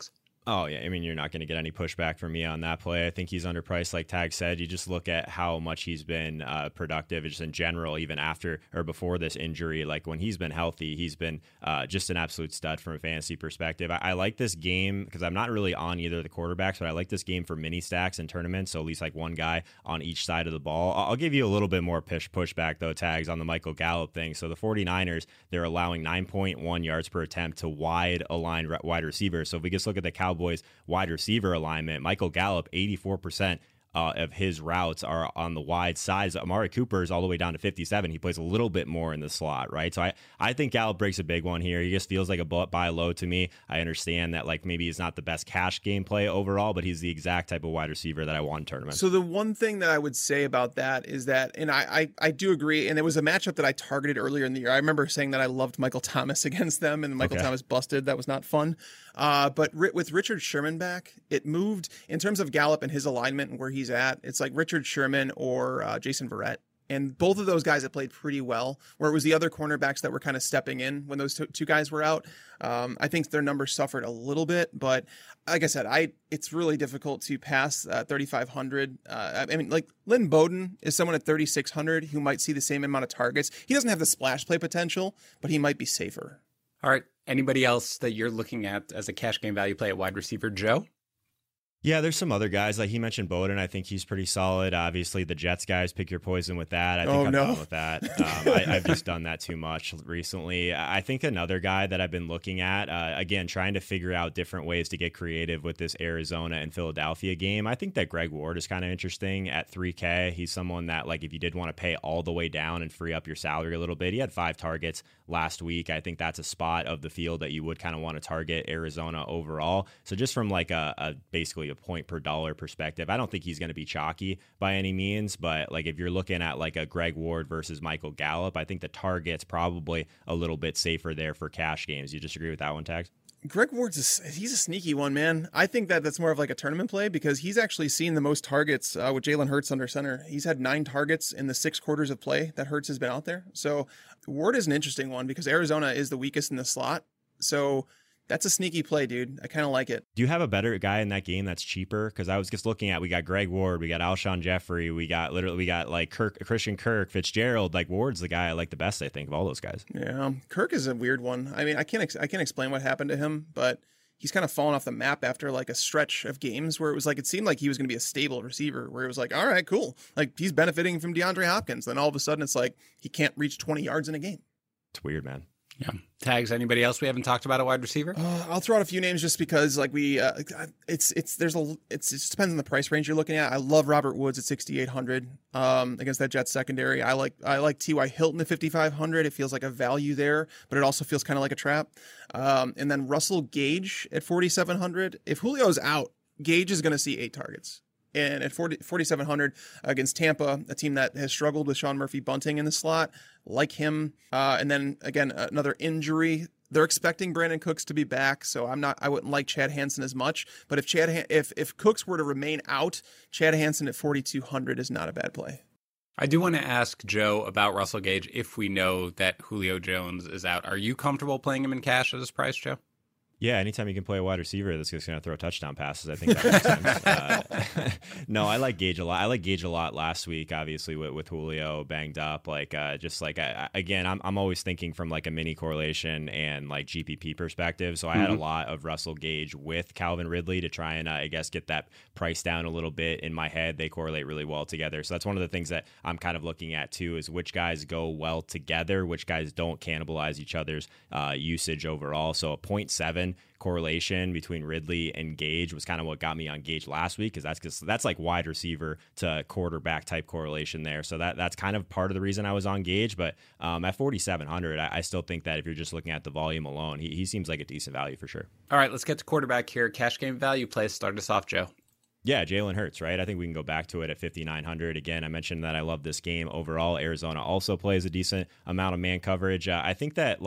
Oh, yeah. I mean, you're not going to get any pushback from me on that play. I think he's underpriced, like Tag said. You just look at how much he's been uh, productive just in general, even after or before this injury. Like when he's been healthy, he's been uh, just an absolute stud from a fantasy perspective. I, I like this game because I'm not really on either of the quarterbacks, but I like this game for mini stacks and tournaments. So at least like one guy on each side of the ball. I'll give you a little bit more push pushback, though, Tags, on the Michael Gallup thing. So the 49ers, they're allowing nine point one yards per attempt to wide aligned wide receivers. So if we just look at the Cowboys wide receiver alignment, Michael Gallup, eighty-four percent uh, of his routes are on the wide sides. Amari Cooper is all the way down to fifty-seven. He plays a little bit more in the slot, right? So I, I think Gallup breaks a big one here. He just feels like a buy low to me. I understand that like maybe he's not the best cash gameplay overall, but he's the exact type of wide receiver that I want in tournaments. So the one thing that I would say about that is that, and I, I, I do agree, and it was a matchup that I targeted earlier in the year. I remember saying that I loved Michael Thomas against them, and Michael okay. Thomas busted. That was not fun. Uh, but with Richard Sherman back, it moved in terms of Gallup and his alignment and where he's at. It's like Richard Sherman or uh, Jason Verrett. And both of those guys have played pretty well, where it was the other cornerbacks that were kind of stepping in when those two guys were out. Um, I think their numbers suffered a little bit, but like I said, I it's really difficult to pass uh, thirty-five hundred. Uh, I mean, like Lynn Bowden is someone at thirty-six hundred who might see the same amount of targets. He doesn't have the splash play potential, but he might be safer. All right. Anybody else that you're looking at as a cash game value play at wide receiver, Joe? Yeah, there's some other guys. Like he mentioned Bowden. I think he's pretty solid. Obviously, the Jets guys, pick your poison with that. I think oh, I'm no. done with that. Um, I, I've just done that too much recently. I think another guy that I've been looking at, uh, again, trying to figure out different ways to get creative with this Arizona and Philadelphia game. I think that Greg Ward is kind of interesting at three K. He's someone that, like, if you did want to pay all the way down and free up your salary a little bit, he had five targets last week. I think that's a spot of the field that you would kind of want to target Arizona overall. So just from like a, a basically a point per dollar perspective, I don't think he's going to be chalky by any means, but like if you're looking at like a Greg Ward versus Michael Gallup, I think the target's probably a little bit safer there for cash games. You disagree with that one, Tags? Greg Ward's a, he's a sneaky one, man. I think that that's more of like a tournament play because he's actually seen the most targets uh, with Jalen Hurts under center. He's had nine targets in the six quarters of play that Hurts has been out there. So Ward is an interesting one because Arizona is the weakest in the slot. So that's a sneaky play, dude. I kind of like it. Do you have a better guy in that game that's cheaper? Because I was just looking at, we got Greg Ward, we got Alshon Jeffrey, we got literally, we got like Kirk, Christian Kirk, Fitzgerald. Like Ward's the guy I like the best, I think, of all those guys. Yeah, Kirk is a weird one. I mean, I can't, ex- I can't explain what happened to him, but he's kind of fallen off the map after like a stretch of games where it was like, it seemed like he was going to be a stable receiver where it was like, all right, cool. Like he's benefiting from DeAndre Hopkins. Then all of a sudden it's like, he can't reach twenty yards in a game. It's weird, man. Yeah. Tags, anybody else we haven't talked about at wide receiver? Uh, I'll throw out a few names just because like we, uh, it's, it's, there's a, it's, it just depends on the price range you're looking at. I love Robert Woods at sixty-eight hundred um, against that Jets secondary. I like, I like T Y Hilton at fifty-five hundred. It feels like a value there, but it also feels kind of like a trap. Um, and then Russell Gage at forty-seven hundred. If Julio's out, Gage is going to see eight targets. And at forty-seven hundred against Tampa, a team that has struggled with Sean Murphy Bunting in the slot, like him. Uh, and then again, another injury. They're expecting Brandon Cooks to be back, so I'm not. I wouldn't like Chad Hansen as much. But if Chad, if if Cooks were to remain out, Chad Hansen at forty-two hundred is not a bad play. I do want to ask Joe about Russell Gage. If we know that Julio Jones is out, are you comfortable playing him in cash at this price, Joe? Yeah, anytime you can play a wide receiver that's just going to throw touchdown passes, I think that makes sense. Uh, no, I like Gage a lot. I like Gage a lot last week, obviously, with, with Julio banged up. Like, uh, just like, I, again, I'm I'm always thinking from like a mini correlation and like G P P perspective. So I mm-hmm. had a lot of Russell Gage with Calvin Ridley to try and, uh, I guess, get that price down a little bit in my head. They correlate really well together. So that's one of the things that I'm kind of looking at, too, is which guys go well together, which guys don't cannibalize each other's uh, usage overall. So a point seven correlation between Ridley and Gage was kind of what got me on Gage last week, because that's because that's like wide receiver to quarterback type correlation there. So that that's kind of part of the reason I was on Gage. But um, at forty-seven hundred, I, I still think that if you're just looking at the volume alone, he, he seems like a decent value for sure. All right, let's get to quarterback here. Cash game value plays. Start us off, Joe. Yeah, Jalen Hurts, right? I think we can go back to it at fifty-nine hundred. Again, I mentioned that I love this game overall. Arizona also plays a decent amount of man coverage. Uh, I think that, like,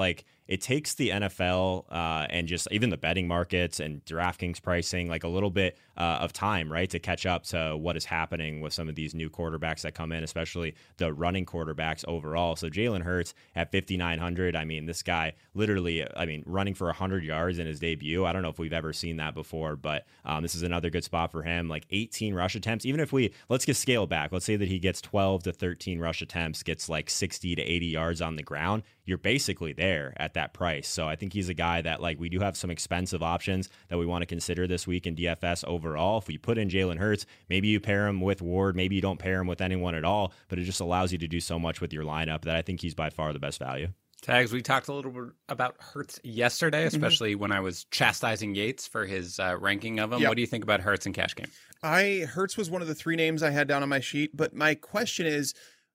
it takes the N F L uh, and just even the betting markets and DraftKings pricing like a little bit uh, of time, right, to catch up to what is happening with some of these new quarterbacks that come in, especially the running quarterbacks overall. So Jalen Hurts at fifty-nine hundred, I mean, this guy literally, I mean, running for one hundred yards in his debut. I don't know if we've ever seen that before, but um, this is another good spot for him. Like eighteen rush attempts. Even if we, let's just scale back. Let's say that he gets twelve to thirteen rush attempts, gets like sixty to eighty yards on the ground. You're basically there at that price. So I think he's a guy that, like, we do have some expensive options that we want to consider this week in D F S overall. If we put in Jalen Hurts, maybe you pair him with Ward, maybe you don't pair him with anyone at all, but it just allows you to do so much with your lineup that I think he's by far the best value. Tags, we talked a little bit about Hurts yesterday, especially mm-hmm. when I was chastising Yates for his uh, ranking of him. Yep. What do you think about Hurts in cash game? I Hurts was one of the three names I had down on my sheet, but my question is,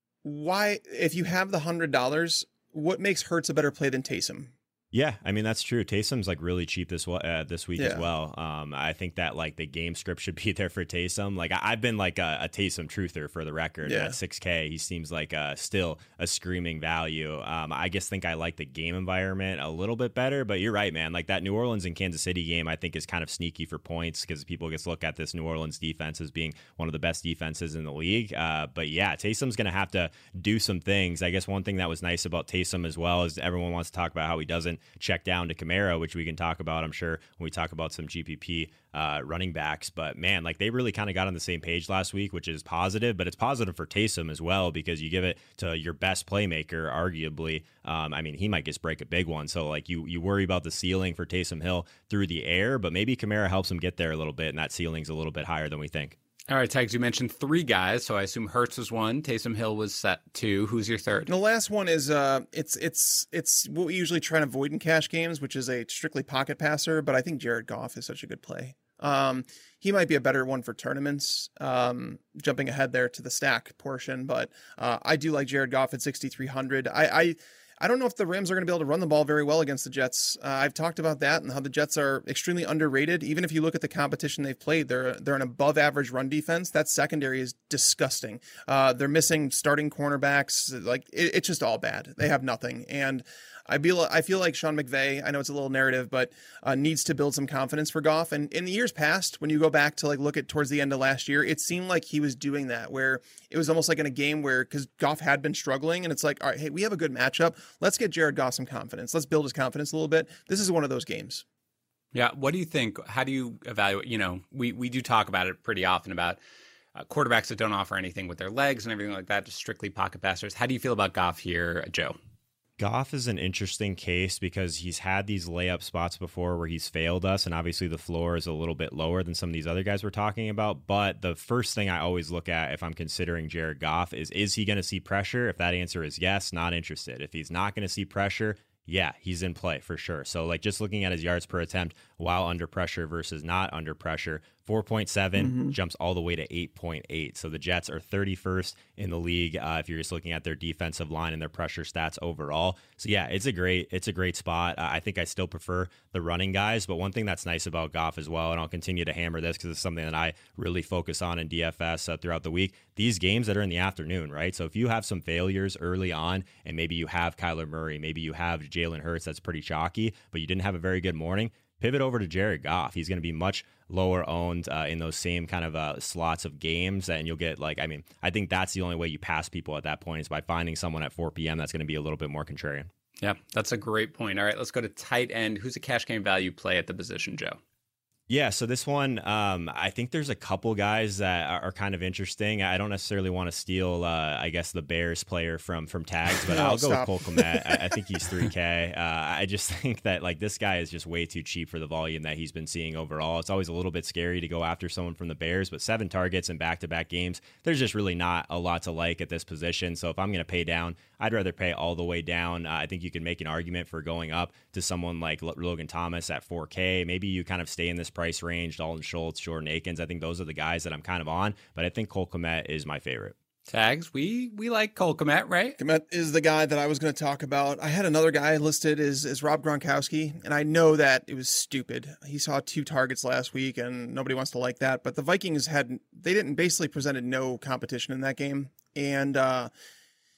why, if you have the one hundred dollars, what makes Hurts a better play than Taysom? Yeah, I mean, that's true. Taysom's like really cheap this uh, this week yeah. as well. Um, I think that like the game script should be there for Taysom. Like I- I've been like a, a Taysom truther for the record. Yeah. At six K, he seems like uh, still a screaming value. Um, I just think I like the game environment a little bit better. But you're right, man. Like that New Orleans and Kansas City game, I think is kind of sneaky for points because people just look at this New Orleans defense as being one of the best defenses in the league. Uh, but yeah, Taysom's going to have to do some things. I guess one thing that was nice about Taysom as well is everyone wants to talk about how he doesn't check down to Kamara, which we can talk about, I'm sure, when we talk about some G P P uh, running backs. But man, like they really kind of got on the same page last week, which is positive, but it's positive for Taysom as well because you give it to your best playmaker, arguably. Um, I mean, he might just break a big one. So like you you worry about the ceiling for Taysom Hill through the air, but maybe Kamara helps him get there a little bit, and that ceiling's a little bit higher than we think. All right, Tags, you mentioned three guys, so I assume Hurts was one, Taysom Hill was set two. Who's your third? The last one is uh, it's it's it's what we usually try to avoid in cash games, which is a strictly pocket passer. But I think Jared Goff is such a good play. Um, he might be a better one for tournaments. Um, jumping ahead there to the stack portion, but uh, I do like Jared Goff at sixty-three hundred. I. I I don't know if the Rams are going to be able to run the ball very well against the Jets. Uh, I've talked about that and how the Jets are extremely underrated. Even if you look at the competition they've played, they're they're an above average run defense. That secondary is disgusting. Uh, they're missing starting cornerbacks. Like it, it's just all bad. They have nothing. And I feel I feel like Sean McVay, I know it's a little narrative, but uh, needs to build some confidence for Goff. And in the years past, when you go back to like look at towards the end of last year, it seemed like he was doing that, where it was almost like in a game where, because Goff had been struggling, and it's like, all right, hey, we have a good matchup. Let's get Jared Goff some confidence. Let's build his confidence a little bit. This is one of those games. Yeah. What do you think? How do you evaluate? You know, we, we do talk about it pretty often about uh, quarterbacks that don't offer anything with their legs and everything like that, just strictly pocket passers. How do you feel about Goff here, Joe? Goff is an interesting case because he's had these layup spots before where he's failed us, and obviously the floor is a little bit lower than some of these other guys we're talking about. But the first thing I always look at if I'm considering Jared Goff is, is he going to see pressure? If that answer is yes, not interested. If he's not going to see pressure, yeah, he's in play for sure. So like just looking at his yards per attempt while under pressure versus not under pressure, four point seven mm-hmm. jumps all the way to eight point eight. So the Jets are thirty-first in the league uh, if you're just looking at their defensive line and their pressure stats overall. So yeah, it's a great it's a great spot. Uh, I think I still prefer the running guys, but one thing that's nice about Goff as well, and I'll continue to hammer this because it's something that I really focus on in D F S uh, throughout the week, these games that are in the afternoon, right? So if you have some failures early on and maybe you have Kyler Murray, maybe you have Jalen Hurts that's pretty chalky, but you didn't have a very good morning, pivot over to Jared Goff. He's going to be much lower owned uh, in those same kind of uh, slots of games. And you'll get like, I mean, I think that's the only way you pass people at that point is by finding someone at four p.m. that's going to be a little bit more contrarian. Yeah, that's a great point. All right, let's go to tight end. Who's a cash game value play at the position, Joe? Yeah, so this one, um, I think there's a couple guys that are, are kind of interesting. I don't necessarily want to steal, uh, I guess, the Bears player from from Tags, but no, I'll go stop. with Cole Kmet. I, I think he's three K. Uh, I just think that like this guy is just way too cheap for the volume that he's been seeing overall. It's always a little bit scary to go after someone from the Bears, but seven targets in back-to-back games, there's just really not a lot to like at this position. So if I'm going to pay down, I'd rather pay all the way down. Uh, I think you can make an argument for going up to someone like Logan Thomas at four K. Maybe you kind of stay in this price range, Dalton Schultz, Jordan Akins. I think those are the guys that I'm kind of on, but I think Cole Kmet is my favorite. Tags, we we like Cole Kmet, right? Kmet is the guy that I was going to talk about. I had another guy listed as, as Rob Gronkowski, and I know that it was stupid. He saw two targets last week, and nobody wants to like that, but the Vikings had, they didn't basically presented no competition in that game, and uh,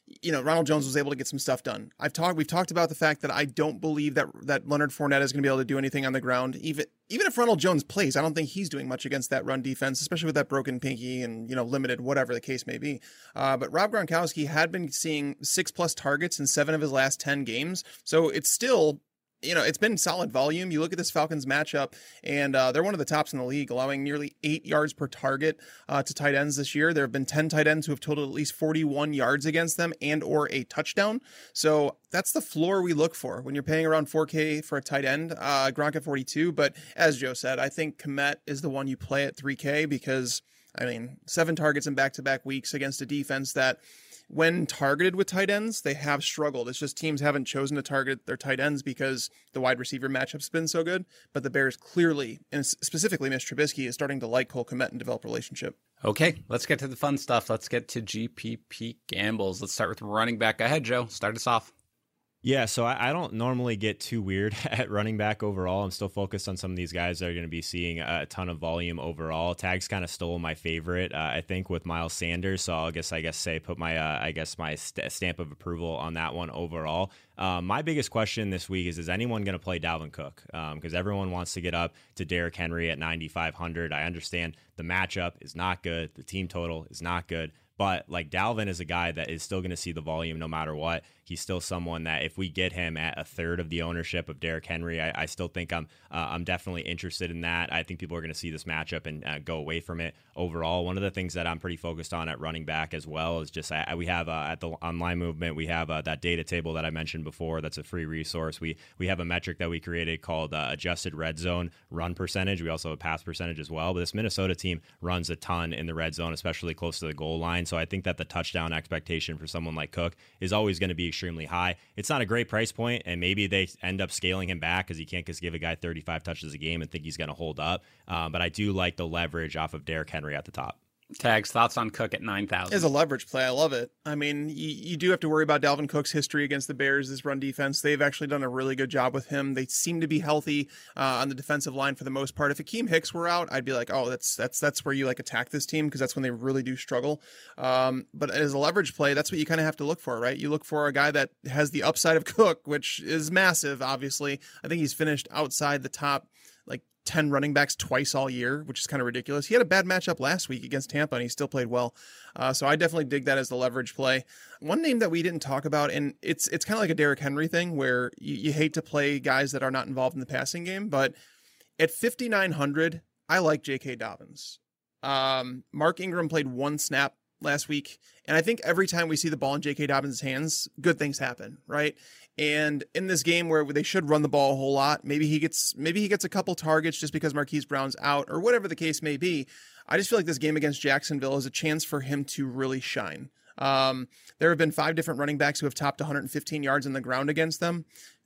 you know, Ronald Jones was able to get some stuff done. I've talked, we've talked about the fact that I don't believe that that Leonard Fournette is going to be able to do anything on the ground. Even even if Ronald Jones plays, I don't think he's doing much against that run defense, especially with that broken pinky and, you know, limited, whatever the case may be. Uh, but Rob Gronkowski had been seeing six plus targets in seven of his last ten games. So it's still, you know, it's been solid volume. You look at this Falcons matchup, and uh, they're one of the tops in the league, allowing nearly eight yards per target uh, to tight ends this year. There have been ten tight ends who have totaled at least forty-one yards against them and or a touchdown. So that's the floor we look for when you're paying around four K for a tight end. Uh, Gronk at forty-two, but as Joe said, I think Kmet is the one you play at three K because, I mean, seven targets in back-to-back weeks against a defense that, when targeted with tight ends, they have struggled. It's just teams haven't chosen to target their tight ends because the wide receiver matchup's been so good. But the Bears clearly, and specifically Mitch Trubisky, is starting to like Cole Kmet and develop a relationship. Okay, let's get to the fun stuff. Let's get to G P P gambles. Let's start with running back. Go ahead, Joe. Start us off. Yeah, so I, I don't normally get too weird at running back overall. I'm still focused on some of these guys that are going to be seeing a ton of volume overall. Tags kind of stole my favorite, uh, I think, with Miles Sanders. So I guess I guess say put my uh, I guess my st- stamp of approval on that one overall. Um, my biggest question this week is: is anyone going to play Dalvin Cook? Because um, everyone wants to get up to Derrick Henry at ninety-five hundred. I understand the matchup is not good, the team total is not good. But like Dalvin is a guy that is still going to see the volume no matter what. He's still someone that if we get him at a third of the ownership of Derrick Henry, I, I still think I'm uh, I'm definitely interested in that. I think people are going to see this matchup and uh, go away from it overall. One of the things that I'm pretty focused on at running back as well is just I, we have uh, at the online movement, we have uh, that data table that I mentioned before. That's a free resource. We we have a metric that we created called uh, adjusted red zone run percentage. We also have pass percentage as well. But this Minnesota team runs a ton in the red zone, especially close to the goal line. So I think that the touchdown expectation for someone like Cook is always going to be extremely high. It's not a great price point, and maybe they end up scaling him back because you can't just give a guy thirty-five touches a game and think he's going to hold up. Um, but I do like the leverage off of Derrick Henry at the top. Tags, thoughts on Cook at nine thousand? As a leverage play, I love it. I mean, you, you do have to worry about Dalvin Cook's history against the Bears, this run defense. They've actually done a really good job with him. They seem to be healthy uh, on the defensive line for the most part. If Akeem Hicks were out, I'd be like, oh, that's that's that's where you like attack this team because that's when they really do struggle. Um, but as a leverage play, that's what you kind of have to look for, right? You look for a guy that has the upside of Cook, which is massive, obviously. I think he's finished outside the top like ten running backs twice all year, which is kind of ridiculous. He had a bad matchup last week against Tampa, and he still played well. Uh, so I definitely dig that as the leverage play. One name that we didn't talk about, and it's it's kind of like a Derrick Henry thing where you, you hate to play guys that are not involved in the passing game, but at fifty-nine hundred, I like J K. Dobbins. Um, Mark Ingram played one snap last week, and I think every time we see the ball in J K. Dobbins' hands, good things happen, right? And in this game where they should run the ball a whole lot, maybe he gets maybe he gets a couple targets just because Marquise Brown's out or whatever the case may be. I just feel like this game against Jacksonville is a chance for him to really shine. Um, there have been five different running backs who have topped one hundred fifteen yards on the ground against them.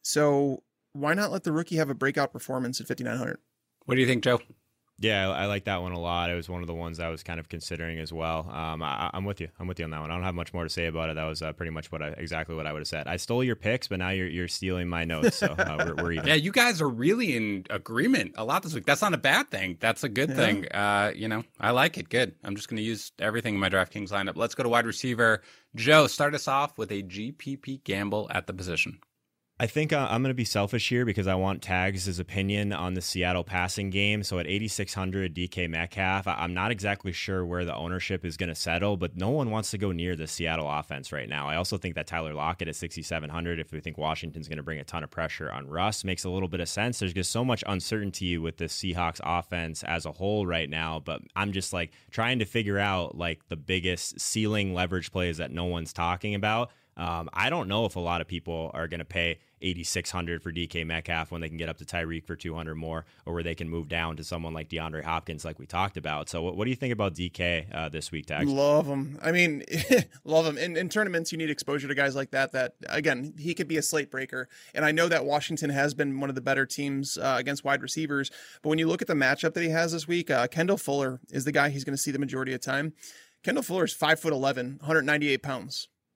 So why not let the rookie have a breakout performance at fifty-nine hundred? What do you think, Joe? Yeah, I like that one a lot. It was one of the ones I was kind of considering as well. Um, I, I'm with you. I'm with you on that one. I don't have much more to say about it. That was uh, pretty much what I, exactly what I would have said. I stole your picks, but now you're you're stealing my notes. So uh, we're, we're even. Yeah, you guys are really in agreement a lot this week. That's not a bad thing. That's a good yeah. thing. Uh, you know, I like it. Good. I'm just going to use everything in my DraftKings lineup. Let's go to wide receiver. Joe, start us off with a G P P gamble at the position. I think uh, I'm going to be selfish here because I want Tags' opinion on the Seattle passing game. So at eighty-six hundred D K Metcalf, I- I'm not exactly sure where the ownership is going to settle, but no one wants to go near the Seattle offense right now. I also think that Tyler Lockett at sixty-seven hundred, if we think Washington's going to bring a ton of pressure on Russ, makes a little bit of sense. There's just so much uncertainty with the Seahawks offense as a whole right now, but I'm just like trying to figure out like the biggest ceiling leverage plays that no one's talking about. Um, I don't know if a lot of people are going to pay eighty-six hundred for D K Metcalf when they can get up to Tyreek for two hundred more, or where they can move down to someone like DeAndre Hopkins, like we talked about. So, what, what do you think about D K uh, this week, Tags? Love him. I mean, love him. In, in tournaments, you need exposure to guys like that. That again, he could be a slate breaker. And I know that Washington has been one of the better teams uh, against wide receivers. But when you look at the matchup that he has this week, uh, Kendall Fuller is the guy he's going to see the majority of time. Kendall Fuller is five foot eleven, one hundred ninety-eight pounds.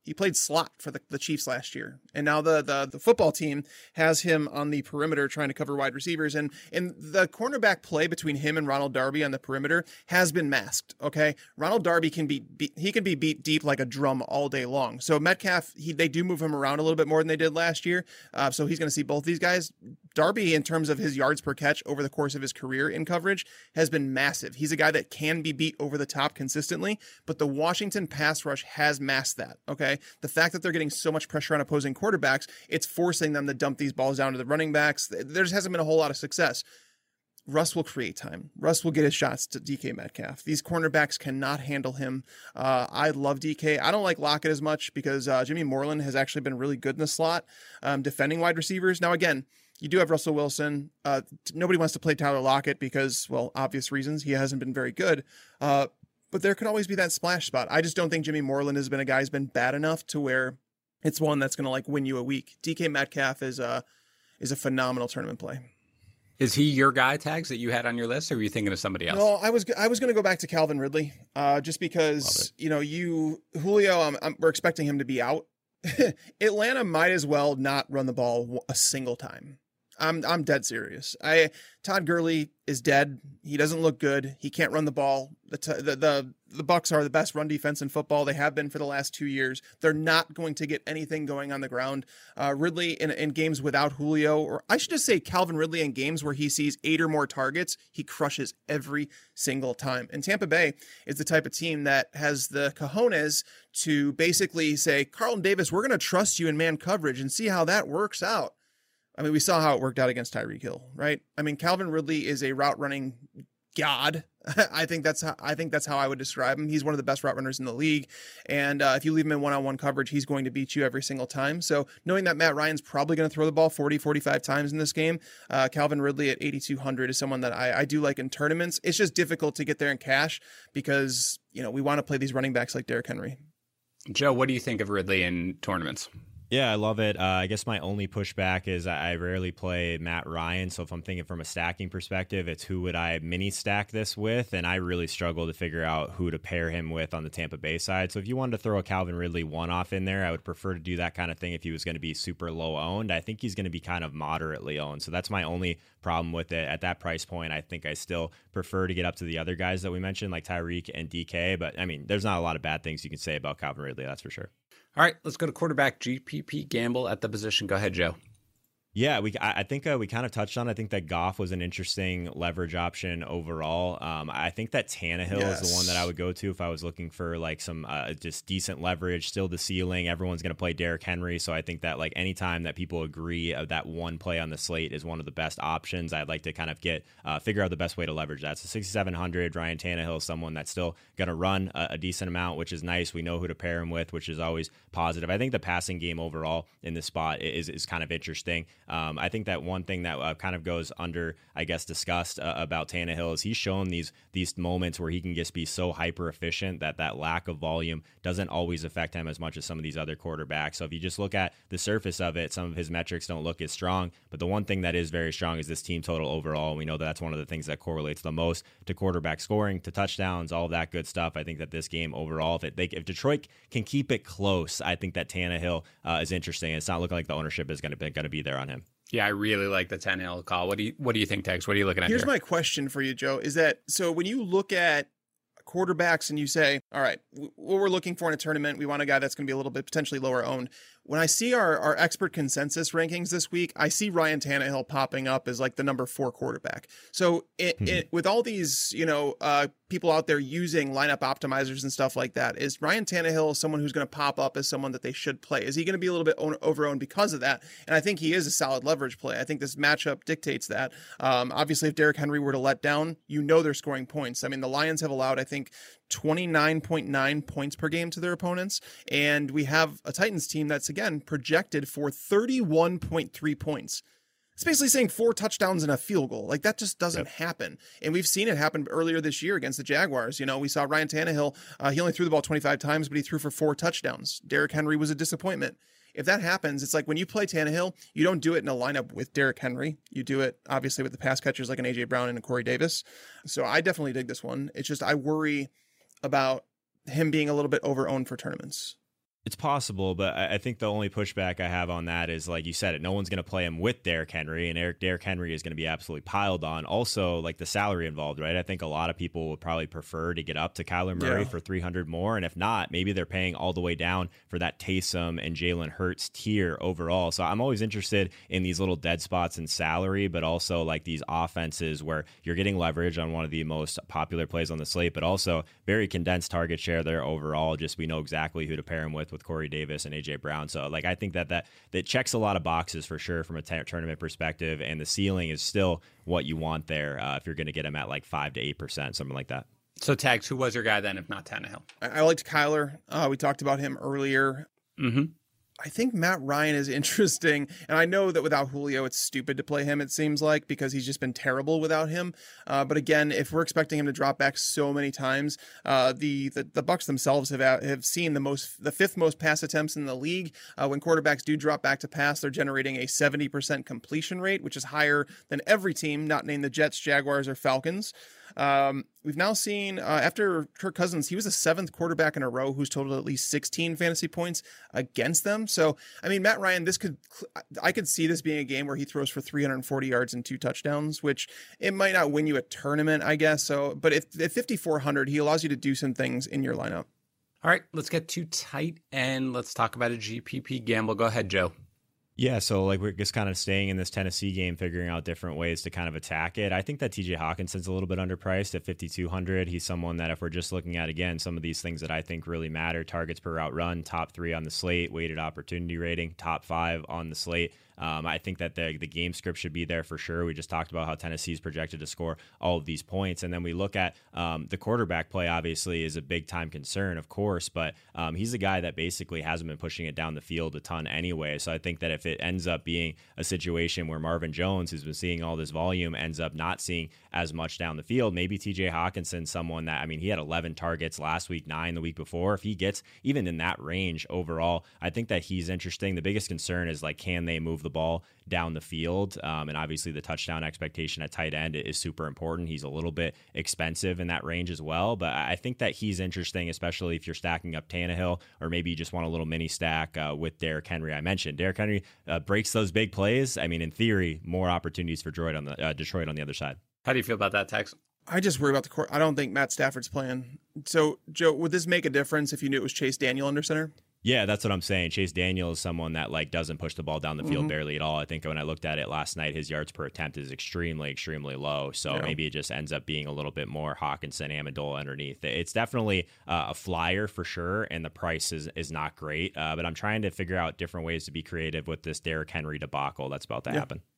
He played slot for the, the Chiefs last year. And now the, the the football team has him on the perimeter trying to cover wide receivers. And, and the cornerback play between him and Ronald Darby on the perimeter has been masked, okay? Ronald Darby can be, be he can be beat deep like a drum all day long. So Metcalf, he, they do move him around a little bit more than they did last year. Uh, so he's going to see both these guys. Darby, in terms of his yards per catch over the course of his career in coverage, has been massive. He's a guy that can be beat over the top consistently, but the Washington pass rush has masked that, okay? The fact that they're getting so much pressure on opposing quarterbacks, it's forcing them to dump these balls down to the running backs. There just hasn't been a whole lot of success. Russ will create time. Russ will get his shots to D K Metcalf. These cornerbacks cannot handle him. Uh, I love D K. I don't like Lockett as much because uh, Jimmy Moreland has actually been really good in the slot, um, defending wide receivers. Now, again, you do have Russell Wilson. Uh, nobody wants to play Tyler Lockett because, well, obvious reasons. He hasn't been very good. Uh, but there could always be that splash spot. I just don't think Jimmy Moreland has been a guy who's been bad enough to where it's one that's going to like win you a week. D K Metcalf is a, is a phenomenal tournament play. Is he your guy, Tags, that you had on your list, or were you thinking of somebody else? No, I was I was going to go back to Calvin Ridley, uh, just because, you know, you, Julio, um, I'm, we're expecting him to be out. Atlanta might as well not run the ball a single time. I'm I'm dead serious. I Todd Gurley is dead. He doesn't look good. He can't run the ball. The t- the the the Bucs are the best run defense in football. They have been for the last two years. They're not going to get anything going on the ground. Uh, Ridley in in games without Julio, or I should just say Calvin Ridley in games where he sees eight or more targets, he crushes every single time. And Tampa Bay is the type of team that has the cojones to basically say, Carlton Davis, we're going to trust you in man coverage and see how that works out. I mean, we saw how it worked out against Tyreek Hill, right? I mean, Calvin Ridley is a route running god. I think that's how I think that's how I would describe him. He's one of the best route runners in the league, and uh, if you leave him in one-on-one coverage, he's going to beat you every single time. So knowing that Matt Ryan's probably going to throw the ball forty, forty-five times in this game, uh, Calvin Ridley at eighty-two hundred is someone that I, I do like in tournaments. It's just difficult to get there in cash because, you know, we want to play these running backs like Derrick Henry. Joe, what do you think of Ridley in tournaments? Yeah, I love it. Uh, I guess my only pushback is I rarely play Matt Ryan. So if I'm thinking from a stacking perspective, it's who would I mini stack this with? And I really struggle to figure out who to pair him with on the Tampa Bay side. So if you wanted to throw a Calvin Ridley one-off in there, I would prefer to do that kind of thing if he was going to be super low owned. I think he's going to be kind of moderately owned. So that's my only problem with it. At that price point, I think I still prefer to get up to the other guys that we mentioned, like Tyreek and D K. But I mean, there's not a lot of bad things you can say about Calvin Ridley, that's for sure. All right, let's go to quarterback G P P gamble at the position. Go ahead, Joe. Yeah, we. I think uh, we kind of touched on. I think that Goff was an interesting leverage option overall. Um, I think that Tannehill yes. is the one that I would go to if I was looking for like some uh, just decent leverage. Still the ceiling. Everyone's going to play Derrick Henry, so I think that like anytime that people agree of that one play on the slate is one of the best options, I'd like to kind of get uh, figure out the best way to leverage that. So sixty-seven hundred, Ryan Tannehill is someone that's still going to run a, a decent amount, which is nice. We know who to pair him with, which is always positive. I think the passing game overall in this spot is is kind of interesting. Um, I think that one thing that uh, kind of goes under, I guess, discussed uh, about Tannehill is he's shown these these moments where he can just be so hyper efficient that that lack of volume doesn't always affect him as much as some of these other quarterbacks. So if you just look at the surface of it, some of his metrics don't look as strong. But the one thing that is very strong is this team total overall. And we know that that's one of the things that correlates the most to quarterback scoring, to touchdowns, all of that good stuff. I think that this game overall, if it, they, if Detroit can keep it close, I think that Tannehill uh, is interesting. It's not looking like the ownership is going to be going to be there on him. Yeah, I really like the Tannehill call. What do you What do you think, Tex? What are you looking at Here's here? my question for you, Joe, is that so when you look at quarterbacks and you say, all right, what we're looking for in a tournament, we want a guy that's going to be a little bit potentially lower owned. When I see our, our expert consensus rankings this week, I see Ryan Tannehill popping up as like the number four quarterback. So it, mm-hmm. it, with all these, you know, uh, people out there using lineup optimizers and stuff like that, is Ryan Tannehill someone who's going to pop up as someone that they should play? Is he going to be a little bit own, over-owned because of that? And I think he is a solid leverage play. I think this matchup dictates that. Um, obviously, if Derrick Henry were to let down, you know they're scoring points. I mean, the Lions have allowed, I think, twenty-nine point nine points per game to their opponents. And we have a Titans team that's, again, projected for thirty-one point three points. It's basically saying four touchdowns and a field goal. Like, that just doesn't yep. happen. And we've seen it happen earlier this year against the Jaguars. You know, we saw Ryan Tannehill, uh, he only threw the ball twenty-five times, but he threw for four touchdowns. Derrick Henry was a disappointment. If that happens, it's like when you play Tannehill, you don't do it in a lineup with Derrick Henry. You do it, obviously, with the pass catchers like an A J Brown and a Corey Davis. So I definitely dig this one. It's just I worry about him being a little bit over-owned for tournaments. It's possible, but I think the only pushback I have on that is, like you said, it. No one's going to play him with Derrick Henry, and Eric Derrick Henry is going to be absolutely piled on. Also, like the salary involved, right? I think a lot of people would probably prefer to get up to Kyler Murray Yeah. for three hundred more, and if not, maybe they're paying all the way down for that Taysom and Jalen Hurts tier overall. So I'm always interested in these little dead spots in salary, but also like these offenses where you're getting leverage on one of the most popular plays on the slate, but also very condensed target share there overall. Just we know exactly who to pair him with. with Corey Davis and A J Brown. So like I think that that that checks a lot of boxes for sure from a t- tournament perspective, and the ceiling is still what you want there uh, if you're going to get him at like five to eight percent, something like that. So Tags, who was your guy then, if not Tannehill? I, I liked Kyler. Uh, we talked about him earlier. Mm-hmm. I think Matt Ryan is interesting, and I know that without Julio, it's stupid to play him, it seems like, because he's just been terrible without him. Uh, but again, if we're expecting him to drop back so many times, uh, the, the the Bucs themselves have have seen the most the fifth most pass attempts in the league. Uh, when quarterbacks do drop back to pass, they're generating a seventy percent completion rate, which is higher than every team, not named the Jets, Jaguars, or Falcons. Um, we've now seen, uh, after Kirk Cousins, he was the seventh quarterback in a row who's totaled at least sixteen fantasy points against them. So, I mean, Matt Ryan, this could, I could see this being a game where he throws for three hundred forty yards and two touchdowns, which it might not win you a tournament, I guess. So, but if at fifty-four hundred, he allows you to do some things in your lineup. All right, let's get too tight and let's talk about a G P P gamble. Go ahead, Joe. Yeah, so like we're just kind of staying in this Tennessee game, figuring out different ways to kind of attack it. I think that T J Hawkinson's a little bit underpriced at fifty-two hundred. He's someone that if we're just looking at, again, some of these things that I think really matter, targets per route run, top three on the slate, weighted opportunity rating, top five on the slate. Um, I think that the the game script should be there for sure. We just talked about how Tennessee is projected to score all of these points. And then we look at um, the quarterback play, obviously, is a big time concern, of course, but um, he's a guy that basically hasn't been pushing it down the field a ton anyway. So I think that if it ends up being a situation where Marvin Jones, who's been seeing all this volume, ends up not seeing as much down the field, maybe T J Hawkinson, someone that, I mean, he had eleven targets last week, nine the week before. If he gets even in that range overall, I think that he's interesting. The biggest concern is like, can they move the ball down the field? Um, and obviously the touchdown expectation at tight end is super important. He's a little bit expensive in that range as well, but I think that he's interesting, especially if you're stacking up Tannehill, or maybe you just want a little mini stack uh, with Derrick Henry. I mentioned Derrick Henry uh, breaks those big plays. I mean, in theory, more opportunities for Detroit on the uh, Detroit on the other side. How do you feel about that, Tex? I just worry about the court. I don't think Matt Stafford's playing. So, Joe, would this make a difference if you knew it was Chase Daniel under center? Yeah, that's what I'm saying. Chase Daniel is someone that like doesn't push the ball down the field mm-hmm. barely at all. I think when I looked at it last night, his yards per attempt is extremely, extremely low. So yeah. maybe it just ends up being a little bit more Hawkinson, Amendola underneath. It's definitely uh, a flyer for sure, and the price is is not great. Uh, but I'm trying to figure out different ways to be creative with this Derrick Henry debacle that's about to yeah. happen.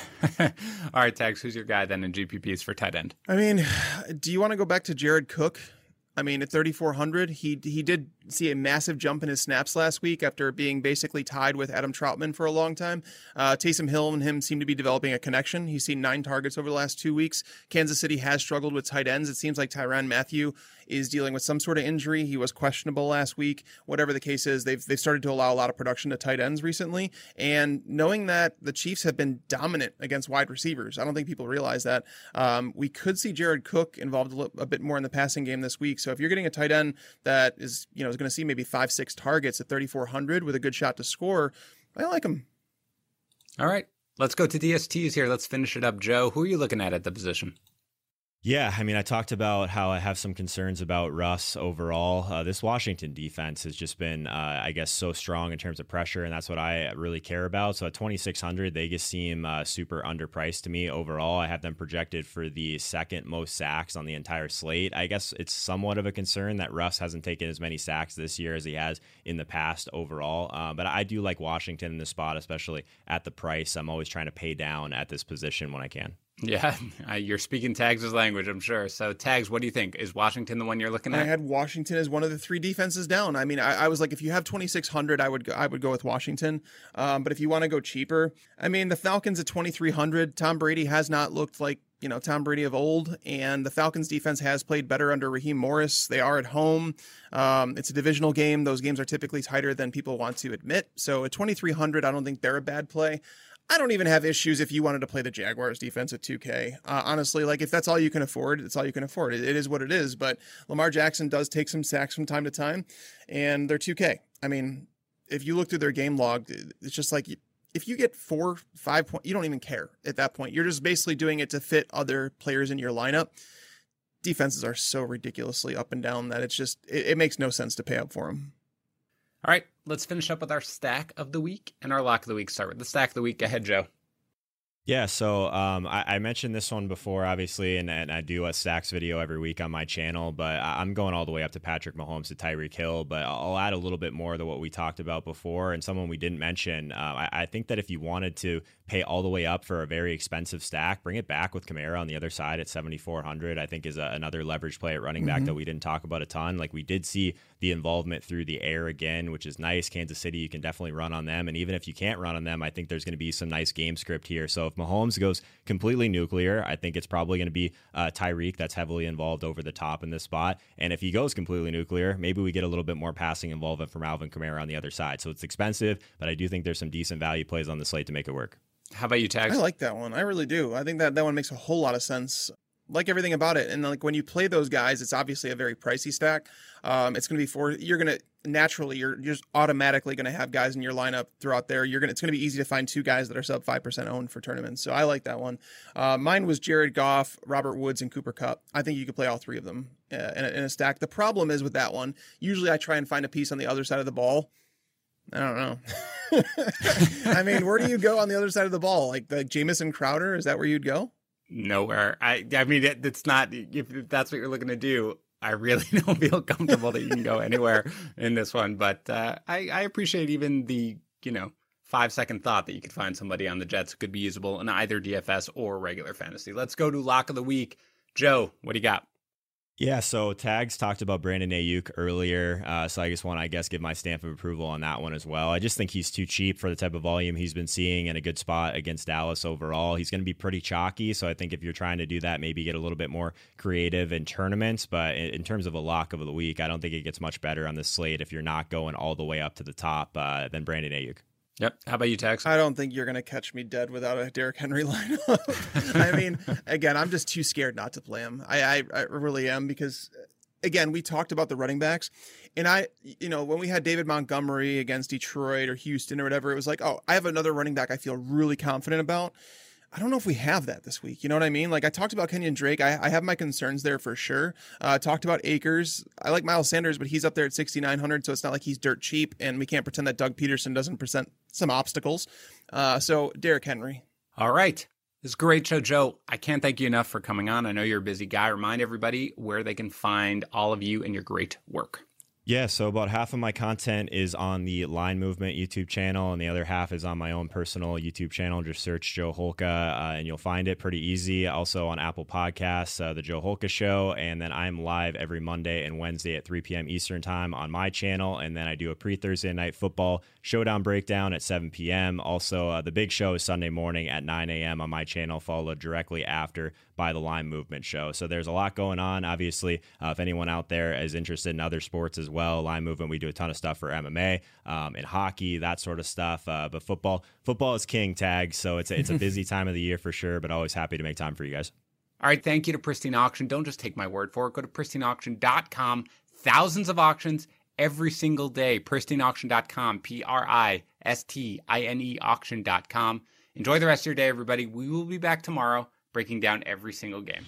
All right, Tags, who's your guy then in G P Ps for tight end? I mean, do you want to go back to Jared Cook? I mean, at thirty-four hundred, he he did see a massive jump in his snaps last week after being basically tied with Adam Troutman for a long time. Uh, Taysom Hill and him seem to be developing a connection. He's seen nine targets over the last two weeks. Kansas City has struggled with tight ends. It seems like Tyrann Mathieu is dealing with some sort of injury. He was questionable last week. Whatever the case is, they've they've started to allow a lot of production to tight ends recently. And knowing that the Chiefs have been dominant against wide receivers, I don't think people realize that. Um, we could see Jared Cook involved a, little, a bit more in the passing game this week. So if you're getting a tight end that is, you know, is going to see maybe five, six targets at thirty-four hundred with a good shot to score, I like him. All right, let's go to D S Ts here. Let's finish it up. Joe, who are you looking at at the position? Yeah, I mean, I talked about how I have some concerns about Russ overall. Uh, this Washington defense has just been, uh, I guess, so strong in terms of pressure, and that's what I really care about. So at twenty-six hundred, they just seem uh, super underpriced to me overall. I have them projected for the second most sacks on the entire slate. I guess it's somewhat of a concern that Russ hasn't taken as many sacks this year as he has in the past overall. Uh, but I do like Washington in this spot, especially at the price. I'm always trying to pay down at this position when I can. Yeah, you're speaking Tags' language, I'm sure. So, Tags, what do you think? Is Washington the one you're looking at? I had Washington as one of the three defenses down. I mean, I, I was like, if you have twenty-six hundred, I would go, I would go with Washington. Um, but if you want to go cheaper, I mean, the Falcons at twenty-three hundred, Tom Brady has not looked like, you know, Tom Brady of old, and the Falcons defense has played better under Raheem Morris. They are at home. Um, it's a divisional game. Those games are typically tighter than people want to admit. So at twenty-three hundred, I don't think they're a bad play. I don't even have issues if you wanted to play the Jaguars defense at two K. Uh, honestly, like if that's all you can afford, it's all you can afford. It, it is what it is. But Lamar Jackson does take some sacks from time to time, and they're two K. I mean, if you look through their game log, it's just like if you get four, five points, you don't even care at that point. You're just basically doing it to fit other players in your lineup. Defenses are so ridiculously up and down that it's just, it, it makes no sense to pay up for them. All right, let's finish up with our stack of the week and our lock of the week. Start with the stack of the week. Go ahead, Joe. Yeah, so um, I, I mentioned this one before, obviously, and, and I do a stacks video every week on my channel, but I'm going all the way up to Patrick Mahomes to Tyreek Hill, but I'll add a little bit more to what we talked about before, and someone we didn't mention. Uh, I, I think that if you wanted to pay all the way up for a very expensive stack, bring it back with Kamara on the other side at seventy-four hundred, I think is a, another leverage play at running back mm-hmm. that we didn't talk about a ton. Like, we did see the involvement through the air again, which is nice. Kansas City, you can definitely run on them, and even if you can't run on them, I think there's going to be some nice game script here. So if Mahomes goes completely nuclear, I think it's probably going to be uh, Tyreek that's heavily involved over the top in this spot. And if he goes completely nuclear, maybe we get a little bit more passing involvement from Alvin Kamara on the other side. So it's expensive, but I do think there's some decent value plays on the slate to make it work. How about you, Tags? I like that one. I really do. I think that that one makes a whole lot of sense. Like everything about it. And like when you play those guys, it's obviously a very pricey stack. Um, it's going to be for, you're going to naturally, you're, you're just automatically going to have guys in your lineup throughout there. You're going to, it's going to be easy to find two guys that are sub five percent owned for tournaments. So I like that one. Uh, mine was Jared Goff, Robert Woods, and Cooper Kupp. I think you could play all three of them uh, in, a, in a stack. The problem is with that one, usually I try and find a piece on the other side of the ball. I don't know. I mean, where do you go on the other side of the ball? Like the Jamison Crowder? Is that where you'd go? Nowhere. I I mean, it, it's not, if that's what you're looking to do, I really don't feel comfortable that you can go anywhere in this one. But uh, I, I appreciate even the, you know, five second thought that you could find somebody on the Jets who could be usable in either D F S or regular fantasy. Let's go to lock of the week. Joe, what do you got? Yeah, so Tags talked about Brandon Ayuk earlier, uh, so I just want to, I guess, give my stamp of approval on that one as well. I just think he's too cheap for the type of volume he's been seeing and a good spot against Dallas overall. He's going to be pretty chalky, so I think if you're trying to do that, maybe get a little bit more creative in tournaments. But in, in terms of a lock of the week, I don't think it gets much better on this slate if you're not going all the way up to the top uh, than Brandon Ayuk. Yep. How about you, Tex? I don't think you're going to catch me dead without a Derrick Henry lineup. I mean, again, I'm just too scared not to play him. I, I, I really am because, again, we talked about the running backs. And I, you know, when we had David Montgomery against Detroit or Houston or whatever, it was like, oh, I have another running back I feel really confident about. I don't know if we have that this week. You know what I mean? Like I talked about Kenyon Drake. I, I have my concerns there for sure. Uh, talked about Akers. I like Miles Sanders, but he's up there at sixty-nine hundred. So it's not like he's dirt cheap and we can't pretend that Doug Peterson doesn't present some obstacles. Uh, so Derrick Henry. All right. This is a great show, Joe. I can't thank you enough for coming on. I know you're a busy guy. Remind everybody where they can find all of you and your great work. Yeah, so about half of my content is on the Line Movement YouTube channel, and the other half is on my own personal YouTube channel. Just search Joe Holka, uh, and you'll find it pretty easy. Also on Apple Podcasts, uh, The Joe Holka Show, and then I'm live every Monday and Wednesday at three p.m. Eastern Time on my channel, and then I do a pre-Thursday Night Football Showdown breakdown at seven p.m. Also, uh, the big show is Sunday morning at nine a.m. on my channel, followed directly after by the Line Movement Show. So there's a lot going on. Obviously, uh, if anyone out there is interested in other sports as well, Line Movement, we do a ton of stuff for M M A um, and hockey, that sort of stuff. Uh, but football, football is king, Tag. So it's a, it's a busy time of the year for sure, but always happy to make time for you guys. All right. Thank you to Pristine Auction. Don't just take my word for it. Go to pristine auction dot com. Thousands of auctions every single day. pristine auction dot com, P R I S T I N E auction dot com. Enjoy the rest of your day, everybody. We will be back tomorrow breaking down every single game.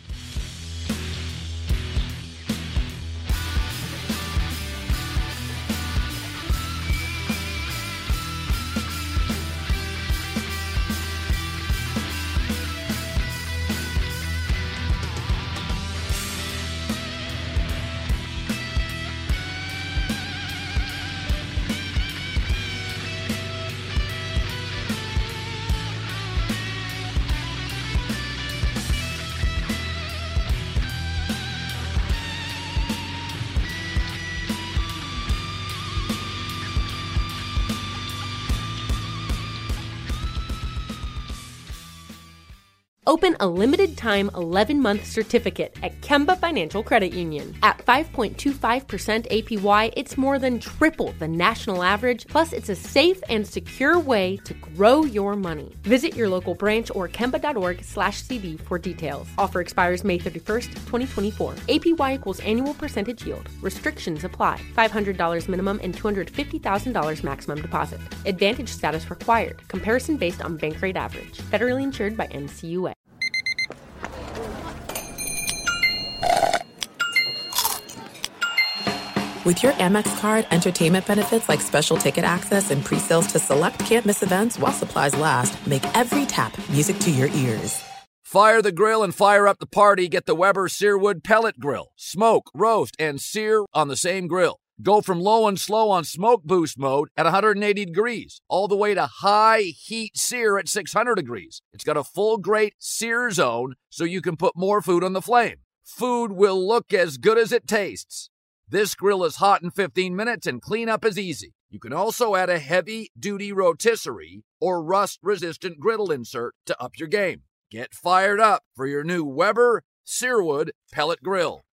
Open a limited-time eleven-month certificate at Kemba Financial Credit Union. At five point two five percent A P Y, it's more than triple the national average, plus it's a safe and secure way to grow your money. Visit your local branch or kemba.org slash CD for details. Offer expires May thirty-first, twenty twenty-four. A P Y equals annual percentage yield. Restrictions apply. five hundred dollars minimum and two hundred fifty thousand dollars maximum deposit. Advantage status required. Comparison based on bank rate average. Federally insured by N C U A. With your Amex card, entertainment benefits like special ticket access and pre-sales to select can't-miss events while supplies last make every tap music to your ears. Fire the grill and fire up the party. Get the Weber Searwood Pellet Grill. Smoke, roast, and sear on the same grill. Go from low and slow on smoke boost mode at one hundred eighty degrees, all the way to high heat sear at six hundred degrees. It's got a full grate sear zone so you can put more food on the flame. Food will look as good as it tastes. This grill is hot in fifteen minutes and cleanup is easy. You can also add a heavy-duty rotisserie or rust-resistant griddle insert to up your game. Get fired up for your new Weber Searwood Pellet Grill.